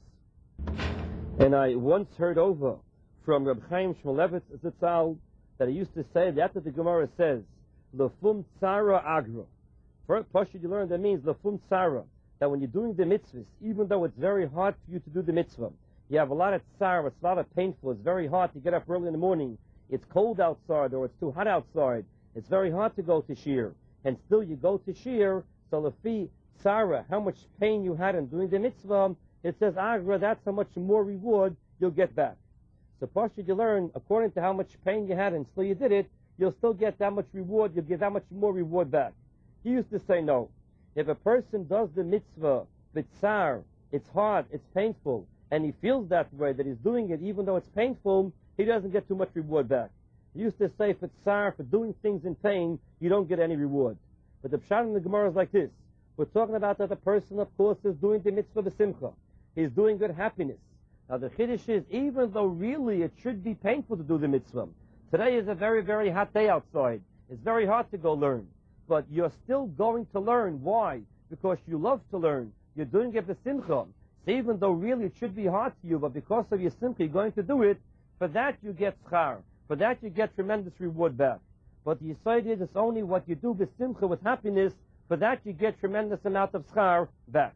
And I once heard over from Reb Chaim Shmulevitz Zitzal that he used to say that the Gemara says, Lefum tzara agra. First Pashut you learn that means Lefum tzara, that when you're doing the mitzvahs, even though it's very hard for you to do the mitzvah, you have a lot of tsar, it's a lot of painful, it's very hard to get up early in the morning, it's cold outside or it's too hot outside, it's very hard to go to shir, and still you go to shir, so lefi tsara, how much pain you had in doing the mitzvah, it says agra, that's how much more reward you'll get back. So Pashut you learn, according to how much pain you had and still you did it, you'll still get that much reward, you'll get that much more reward back. He used to say no. If a person does the mitzvah with tsar, it's hard, it's painful, and he feels that way, that he's doing it even though it's painful, he doesn't get too much reward back. He used to say for tsar, for doing things in pain, you don't get any reward. But the pshat in the Gemara is like this. We're talking about that the person, of course, is doing the mitzvah b'simcha. He's doing good happiness. Now the chiddush is, even though really it should be painful to do the mitzvah, today is a very, very hot day outside. It's very hard to go learn. But you're still going to learn. Why? Because you love to learn. You're doing it for simcha. So even though really it should be hard to you, but because of your simcha, you're going to do it, for that you get schar. For that you get tremendous reward back. But the yesod is, it's only what you do with simcha, with happiness, for that you get tremendous amount of schar back.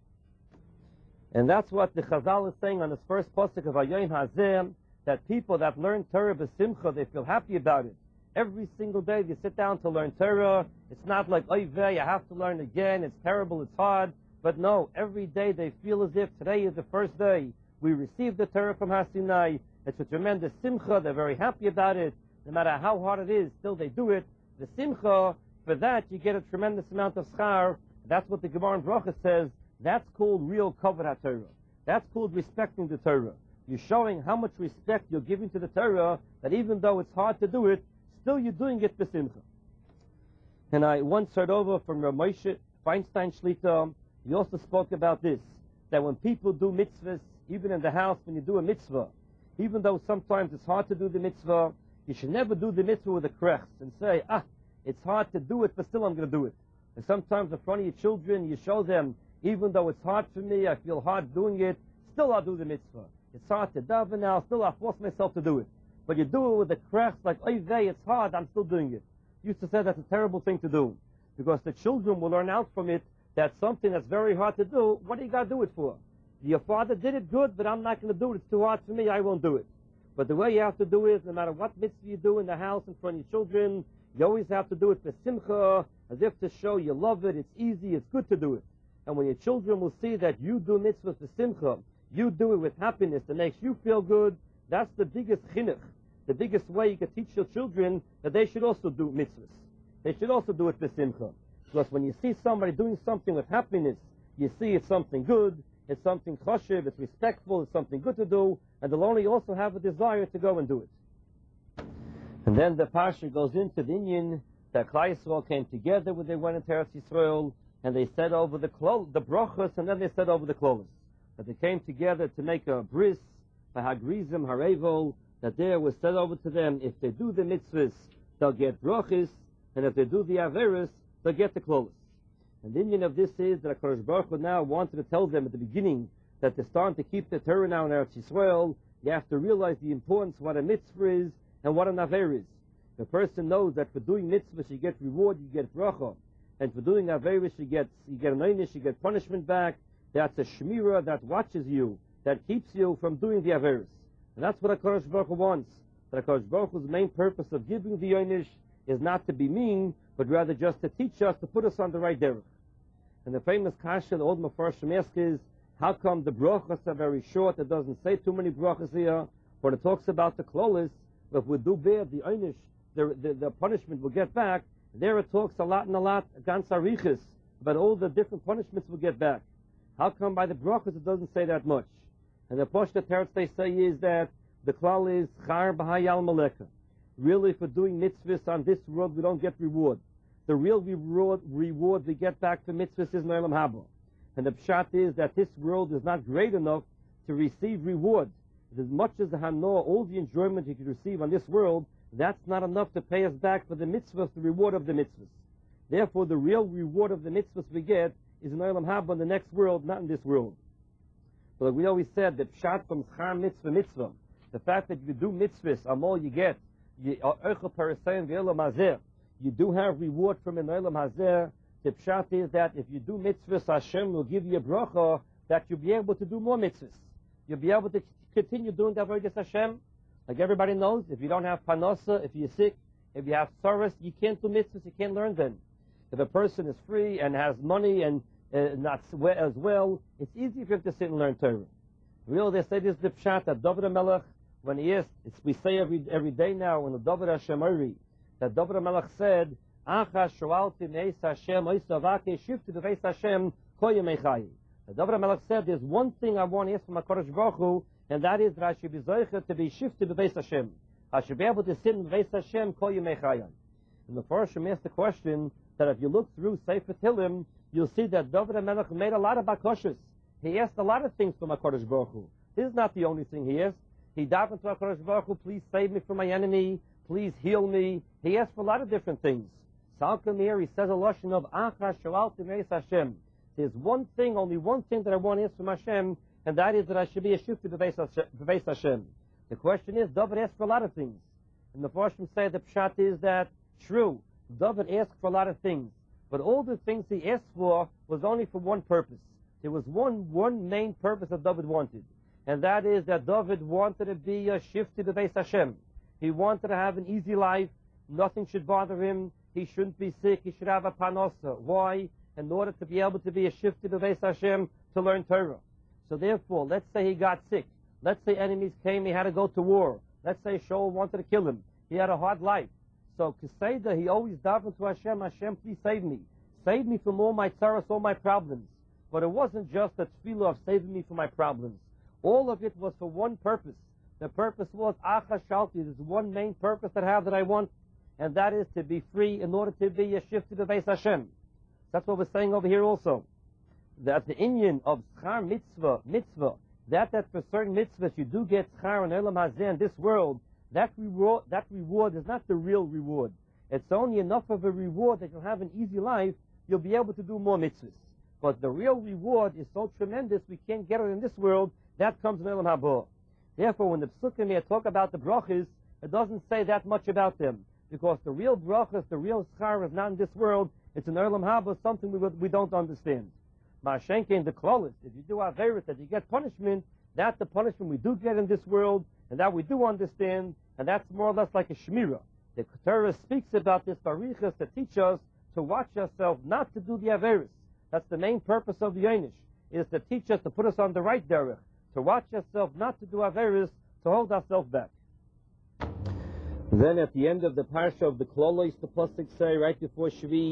And that's what the Chazal is saying on this first pasuk of Hayom Hazeh, that people that learn Torah b'simcha, they feel happy about it. Every single day they sit down to learn Torah. It's not like, oy vey, I have to learn again, it's terrible, it's hard. But no, every day they feel as if today is the first day we received the Torah from Har Sinai. It's a tremendous simcha, they're very happy about it. No matter how hard it is, still they do it. The simcha, for that you get a tremendous amount of schar. That's what the Gemara in Bracha says. That's called real kavod HaTorah. That's called respecting the Torah. You're showing how much respect you're giving to the Torah, that even though it's hard to do it, still you're doing it for simcha. And I once heard over from Rav Moshe Feinstein Shlita, he also spoke about this, that when people do mitzvahs, even in the house, when you do a mitzvah, even though sometimes it's hard to do the mitzvah, you should never do the mitzvah with a krech and say, ah, it's hard to do it, but still I'm going to do it. And sometimes in front of your children, you show them, even though it's hard for me, I feel hard doing it, still I'll do the mitzvah. It's hard to daven now, still I'll force myself to do it. But you do it with the cracks like, oy vey, it's hard, I'm still doing it. Used to say that's a terrible thing to do. Because the children will learn out from it that something that's very hard to do, what do you got to do it for? Your father did it good, but I'm not going to do it. It's too hard for me, I won't do it. But the way you have to do it is, no matter what mitzvah you do in the house in front of your children, you always have to do it for simcha, as if to show you love it, it's easy, it's good to do it. And when your children will see that you do mitzvahs for simcha, you do it with happiness that makes you feel good, that's the biggest chinuch, the biggest way you can teach your children that they should also do mitzvahs. They should also do it for simcha. Because when you see somebody doing something with happiness, you see it's something good, it's something choshev, it's respectful, it's something good to do, and they'll only also have a desire to go and do it. And then the Parsha goes into the Inyan that Klal Yisrael came together when they went into Eretz Yisrael, and they said over the klo- the brachos, and then they said over the klolos. That they came together to make a bris, by hagrizim, harevol, that there was said over to them, if they do the mitzvahs, they'll get brachos, and if they do the averis, they'll get the klolos. And the Inyan of this is that HaKadosh Baruch Hu now wanted to tell them at the beginning that they're starting to keep the Torah now in Eretz Yisrael. You have to realize the importance of what a mitzvah is and what an aver is. The person knows that for doing mitzvahs you get reward, you get bracha, and for doing averis you get you get an einish, you get punishment back. That's a shmira that watches you, that keeps you from doing the averis. And that's what HaKadosh Baruch Hu wants. That HaKadosh Baruch Hu's main purpose of giving the einish is not to be mean, but rather just to teach us, to put us on the right derech. And the famous kasha, the old Mefarshim ask is, how come the brachas are very short? It doesn't say too many brachas here, but it talks about the klolis. If we do bad, the einish, the, the, the punishment will get back. There it talks a lot and a lot, ganz arichis, about all the different punishments we'll get back. How come by the brachas it doesn't say that much? And the Pashta Teretz they say is that the klal is char b'hayal maleka. Really, for doing mitzvahs on this world, we don't get reward. The real reward, reward we get back for mitzvahs is Ne'elam Haba. And the pshat is that this world is not great enough to receive reward. As much as the hana, all the enjoyment you can receive on this world, that's not enough to pay us back for the mitzvahs, the reward of the mitzvahs. Therefore, the real reward of the mitzvahs we get is in Ne'elam Haba in the next world, not in this world. But like we always said, the pshat from schar mitzvah mitzvah, the fact that you do mitzvahs, amol you get, you, you do have reward from an Olam Hazeh. The pshat is that if you do mitzvahs, Hashem will give you a bracha that you'll be able to do more mitzvahs. You'll be able to continue doing the avodas Hashem. Like everybody knows, if you don't have panosa, if you're sick, if you have sorrows, you can't do mitzvahs, you can't learn them. If a person is free and has money and uh, not as well, it's easy for him to sit and learn Torah. Really, they say this is the pshat that David HaMelech, when he is, it's, we say every every day now in the David HaShemori, that David HaMelech said, Acha shoalti meis Hashem oisavake shifti beveis Hashem koyem echai. David HaMelech said, there's one thing I want to ask from HaKadosh Baruch Hu, and that is that I should be zoicha to be shifted beveis Hashem. I should be able to sit in beveis Hashem koyem echai. And the Farshim asked the question that if you look through Sefer Tehillim, you'll see that David HaMelech made a lot of bakoshes. He asked a lot of things from HaKadosh Baruch Hu. This is not the only thing he asked. He davened to HaKadosh Baruch Hu, please save me from my enemy, please heal me. He asked for a lot of different things. Salkam here, he says a lashon of Acha Shoal Timeis Hashem. There's one thing, only one thing that I want to ask from Hashem, and that is that I should be a shifter beveis Hashem. The question is, David asked for a lot of things. And the Farshim say the pshat is that, true, David asked for a lot of things, but all the things he asked for was only for one purpose. There was one, one main purpose that David wanted. And that is that David wanted to be a shifter beveis Hashem. He wanted to have an easy life. Nothing should bother him. He shouldn't be sick. He should have a panosa. Why? In order to be able to be a shifter beveis Hashem, to learn Torah. So therefore, let's say he got sick. Let's say enemies came. He had to go to war. Let's say Shaul wanted to kill him. He had a hard life. So Keseda, he always davened to Hashem, Hashem, please save me. Save me from all my tzaras, all my problems. But it wasn't just a tefillah of saving me from my problems. All of it was for one purpose. The purpose was, Acha Shalti, there's one main purpose that I have that I want, and that is to be free in order to be a shifter beveis Hashem. That's what we're saying over here also. That the Inyan of schar mitzvah, mitzvah, that that for certain mitzvahs you do get schar and elam hazeh in this world, that reward, that reward is not the real reward. It's only enough of a reward that you'll have an easy life, you'll be able to do more mitzvahs. But the real reward is so tremendous, we can't get it in this world. That comes in Elam Haba. Therefore, when the Psukim here talk about the brachas, it doesn't say that much about them. Because the real brachas, the real schar is not in this world. It's in Elam Haba, something we, we don't understand. Ma'ashenke in the klolis, if you do averit, that you get punishment, that's the punishment we do get in this world, and that we do understand, and that's more or less like a shmira. The Torah speaks about this barichas to teach us to watch ourselves not to do the averis. That's the main purpose of the Einish, is to teach us, to put us on the right derech, to watch ourselves not to do averis, to hold ourselves back. Then at the end of the parsha of the Klolos, the pasuk say right before Shvi,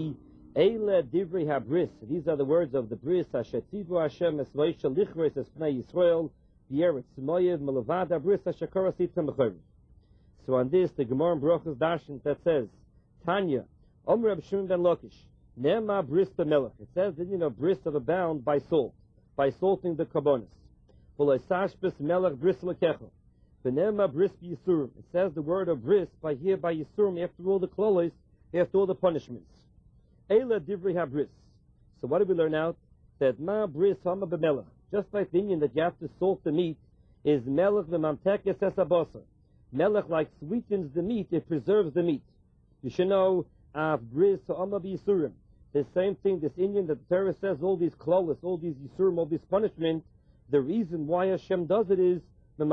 Eile divrei habris. These are the words of the bris. Asher tzivur Hashem es Moshe lichros es pnei Yisrael b'eretz moyev melavad habris asher koras itzem b'chorov. So on this, the Gemara in Brachos Darshan that says, Tanya, Omer Reb Shimon ben Lakish, Nema bris b'melech. It says that, you know, bris of a bound by salt, by salting the karbonis. V'loisash bris melech bris lekecha. V'nema bris b'yisurim. It says the word of bris by here by yisurim after all the klolis, after all the punishments. Eila divrei habris. So what do we learn out? That ma bris hama b'melech. Just like the Indian that you have to salt the meat, is melech v'mamtekes es abosar. Melech like sweetens the meat, it preserves the meat. You should know, av bris hama b'yisurim. The same thing, this Indian that the Torah says, all these klolis, all these yisurim, all these punishment, the reason why Hashem does it is,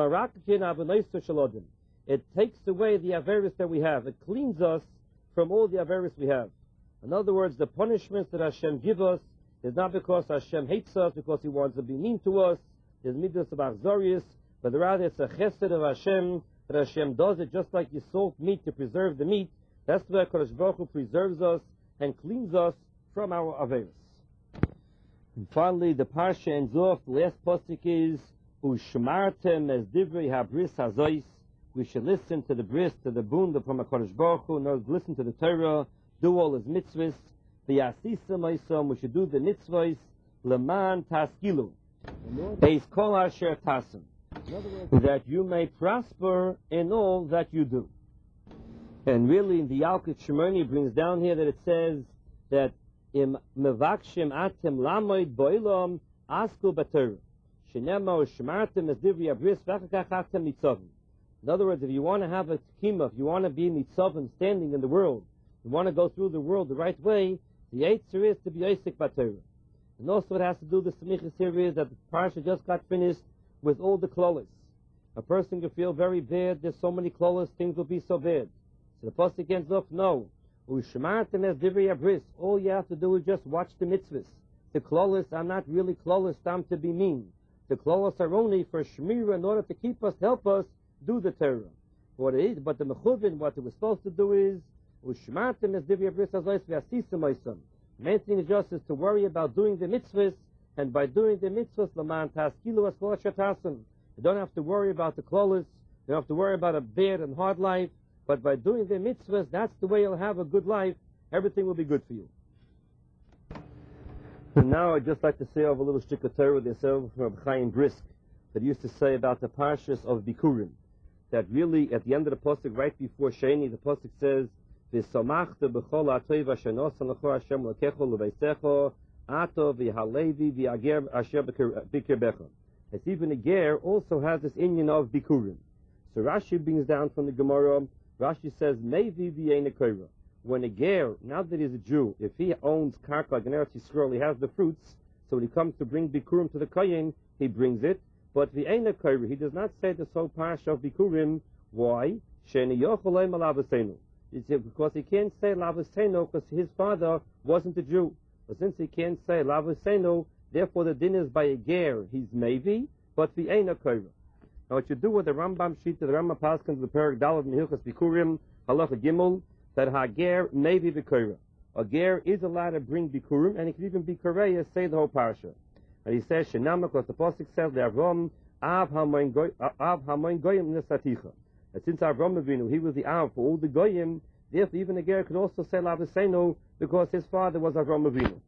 it takes away the averis that we have. It cleans us from all the averis we have. In other words, the punishments that Hashem gives us is not because Hashem hates us, because He wants to be mean to us. There's midas of achzorius, but rather it's a chesed of Hashem that Hashem does it just like you salt meat to preserve the meat. That's why Kadosh Baruch Hu preserves us and cleans us from our averis. And finally, the parsha ends off. The last pasuk is Ushmartem as divrei habris hazois. We should listen to the bris, to the boon from HaKadosh Baruch Hu. No, listen to the Torah, do all His mitzvahs. The asisa ma'isam, we should do the mitzvahs. Leman taskilu. Eis kol asher tasim. That you may prosper in all that you do. And really, the Yalkut Shimoni brings down here that it says that im mevakshim atem lamoid boilam asku b'Torah. Shenema ushmartem as divrei habris v'achakach atem nitzavim. In other words, if you want to have a tkima, if you want to be nitzavim, standing in the world, you want to go through the world the right way, the answer is to be Osek b'Torah. And also it has to do with the semichas here is that the parsha just got finished with all the klolis. A person can feel very bad, there's so many klolis, things will be so bad. So the pasuk ends up, no. Ushmartem as divrei habris. All you have to do is just watch the mitzvahs. The klolis are not really klolis tam to be mean. The klolis are only for shmira in order to keep us, help us do the Torah. What it is, but the mechuvin, what it was supposed to do is ushmartem as divrei habris hazois v'asisa ma'isam. Main thing is just is to worry about doing the mitzvahs, and by doing the mitzvahs, laman taskilu as kol asher tasim. You don't have to worry about the klolis. You don't have to worry about a bad and hard life. But by doing the mitzvahs, that's the way you'll have a good life. Everything will be good for you. And now I'd just like to say over a little shtick of Torah with yourself from Chaim Brisk that he used to say about the parshas of Bikurim. That really, at the end of the pasuk, right before Sheni, the pasuk says, "V'samachta b'chol ha'tov asher nosan l'cho Hashem l'kecho l'veisecho ato v'halevi v'ager asher b'kirbecha." It's even a ger also has this inyan of Bikurim. So Rashi brings down from the Gemara. Rashi says, "Maybe v'yein koira." When a ger, now that he's a Jew, if he owns karka like an Eretz Yisrael, he has the fruits. So when he comes to bring Bikurim to the kohen, he brings it. But v'yein koira, he does not say the whole parsha of Bikurim. Why? Sheni yochol lavasenu. Because he can't say lavasenu because his father wasn't a Jew. But since he can't say lavasenu, therefore the din is by a ger. He's maybe, but v'yein koira. Now what you do with the Rambam sheet, the Rambam Paskins, the Perek Dalad Mehilchas Bikurim, Halacha Gimel, that Hager may be Bikura. A ger is allowed to bring Bikurim, and he could even be Koreya, say the whole parsha. And he says, Shenama, because the Pasuk says, the Avram, Av Hamoin Goyim Nesaticha. And since Avram Avinu, he was the Av for all the Goyim, therefore even a ger could also say Lavaseno, because his father was Avram Avinu.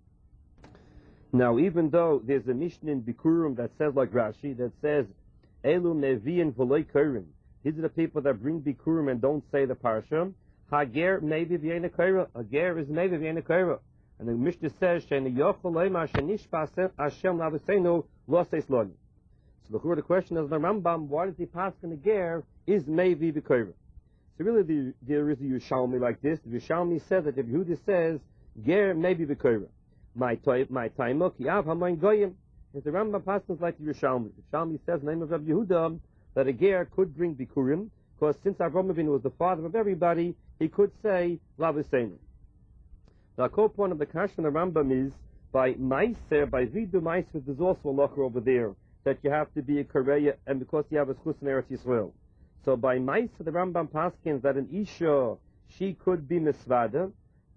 Now, even though there's a Mishnah in Bikurim that says like Rashi, that says, Elu Nevi'in v'loi korim. These are the people that bring Bikurim and don't say the parsha. Hager maybe v'yein koira. A ger is maybe v'yein koira. And the Mishnah says, Sheni yochol leima shenishpa Hashem lavasenu lo seis loni. So the question is, the Rambam, why does he pass in the ger is maybe v'koira? So really the, there is a Yerushalmi like this. The Yerushalmi says that if Yehuda says, ger maybe v'koira. My taimok yav hamoin goyim. If the Rambam passes like the Yerushalmi, the Yerushalmi says in the name of Rabbi Yehuda that a ger could bring Bikurim, because since Avraham Avinu was the father of everybody, he could say Lavasenu. Now, a core point of the Kash and the Rambam is by Meiser, by Vidu Meiser, there's also a locher over there that you have to be a Koreya, and because you have a Schus in Eretz Yisrael. So by Meiser, the Rambam paskins that an Isha, she could be Misvada,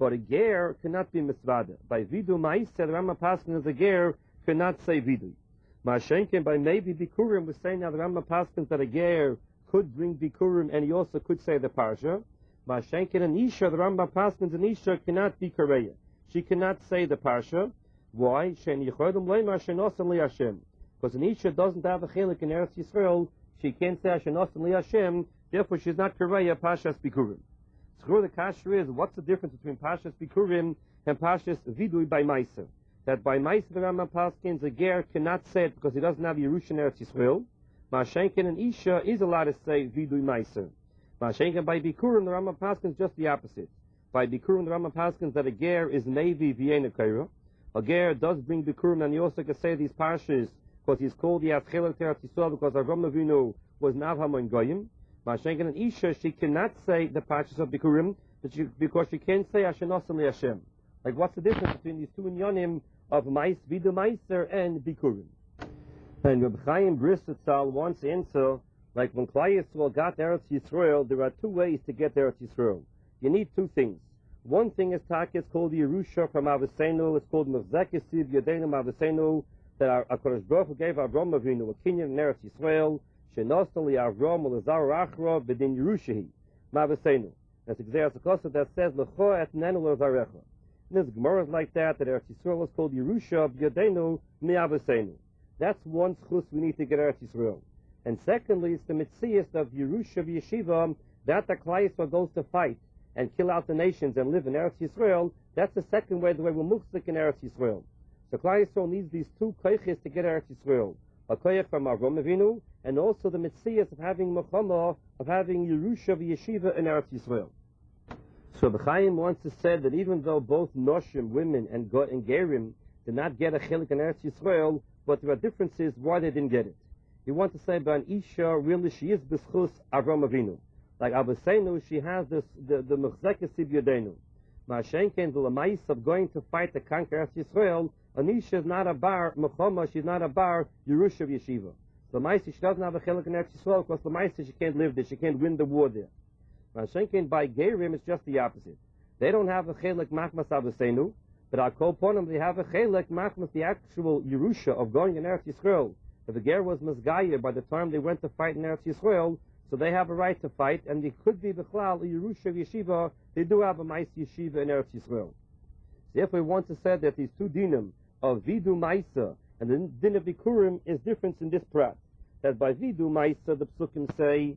But a ger cannot be mitzvada. By vidu ma'isa, the Rambam Paskin as a ger cannot say vidu. Ma'ashenken, by maybe bikurim, we're saying now the Rambam Paskin that a ger could bring bikurim, and he also could say the parsha. Ma'ashenken and Isha, the Rambam Paskin and Isha cannot be kareya. She cannot say the parsha. Why? Shen yichodem leimar shenosan li Hashem. Because an Isha doesn't have a chelik in Eretz Yisrael, she can't say shenosan li Hashem, therefore she's not kareya pashas bikurim. So the kasher is, what's the difference between pashas bikurim and pashas vidui by meiser? That by meiser the Rambam Paskins, the ger cannot say it because he doesn't have Yerusha in Eretz Yisrael. Ma'ashenken and Isha is allowed to say vidui meiser. Ma'ashenken by bikurim the Rambam Paskins just the opposite. By bikurim the Rambam Paskins that a ger is nevi v'yena kaira. A ger does bring bikurim, and he also can say these parshas because he's called the Aschelek Eretz Yisrael because Avram Avinu was not Hamon Goyim. Ma'ashenken and Isha, she cannot say the parshas of bikurim because she can't say Hashanasam li Hashem. Like, what's the difference between these two inyanim of mais, vidu meiser, and bikurim? And Reb Chaim Brisetzal wants to answer, like when Klai Yisrael got Eretz Yisrael, there are two ways to get Eretz Yisrael. You need two things. One thing is tak, it's called the Yerusha from Avosenu. It's called Mevzekesiv Yodeinu Avosenu, that our HaKadosh Baruch Hu gave Avram Avinu a kinyan in Eretz Yisrael. Shenosna li Avram ulazar achra b'din Yerushahi Mavosenu. That's exactly the kosa that says L'cho et nenu l'zarecha. There's Gemara like that, that Eretz Yisrael is called Yerusha Yodeinu Mi'avosenu. That's one schus we need to get Eretz Yisrael. And secondly, it's the mitzias of Yerusha v'yeshiva, that the Klai Yisrael goes to fight and kill out the nations and live in Eretz Yisrael. That's the second way, the way we're muhzik in Eretz Yisrael. So Klai Yisrael needs these two koiches to get Eretz Yisrael. A koich from Avram Avinu, and also the mitzias of having Mechama, of having Yerusha v'yeshiva in Eretz Yisrael. So B'chaim wants to say that even though both Noshim, women, and Go- and Gerim did not get a chilik in Eretz Yisrael, but there are differences why they didn't get it. He wants to say about Isha, really she is b'schus Avram Avinu. Like Avosenu, she has this, the the Mechzekesiv Yodeinu. Ma'ashenken, the Lamais of going to fight to conquer Eretz Yisrael, Anisha is not a bar Mechama, she's not a bar Yerusha Yeshiva. The Maisa, she doesn't have a chilik in Eretz Yisrael because the Maisa, she can't live there, she can't win the war there. Ma'ashenken, by Gerim, it's just the opposite. They don't have a chilik Machmas Avosenu, but our Kolponim, they have a chilik Machmas, the actual Yerusha of going in Eretz Yisrael. If the ger was Mizgaya by the time they went to fight in Eretz Yisrael, so they have a right to fight, and they could be B'chlal, a Yerusha Yeshiva, they do have a Mais Yeshiva in Eretz Yisrael. Therefore, we want to say that these two dinim of Vidu Maisa and the din of Bikurim is different in this prat. That by Vidu Maisa, the Psukim say,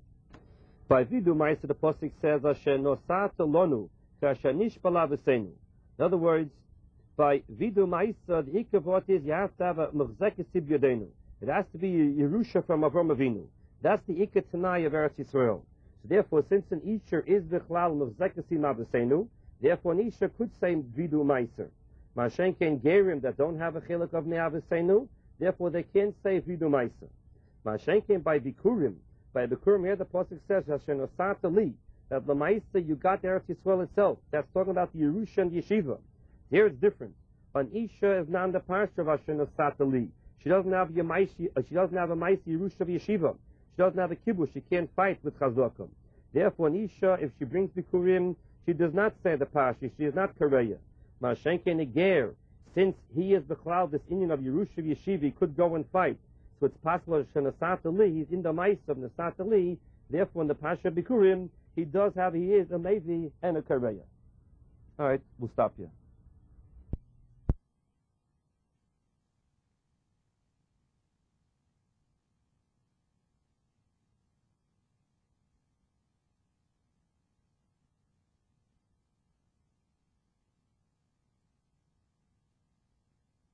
by Vidu Maisa, the Pasuk says, Asher nosata lonu, kashanish palavasenu. In other words, by Vidu Maisa, the ikavot is you have to have a Mechzekesiv Yodeinu. It has to be Yerusha from Avram Avinu. That's the Ikat Tanai of Eretz Yisrael. So therefore, since an Isha is Bichlal Mevzekesim Avosenu, therefore an Isha could say Vidu Meiser. Ma'ashenken Gerim that don't have a chilik of Me'avosenu, therefore they can't say Vidu Meiser. Ma'ashenken by Bikurim, by Bikurim here the Pasuk says, Hashem Osata Li, that the Meiser you got Eretz Yisrael itself. That's talking about the Yerusha and Yeshiva. Here it's different. An Isha is not the parsha of Hashem Osata Li. She doesn't have a Maisi, she doesn't have a Maisi Yerusha Yeshiva. She doesn't have a kibush. She can't fight with Chazokam. Therefore, an Isha, if she brings Bikurim, she does not say the Pashi. She is not Kareya. Ma'ashenken Neger, since he is the Cloud, this Indian of Yerusha Yeshiva, he could go and fight. So it's possible that Nasat Ali, he's in the Mais of Nasat Ali. Therefore, in the Pasha Bikurim, he does have, he is a Levi and a Kareya. All right, we'll stop here.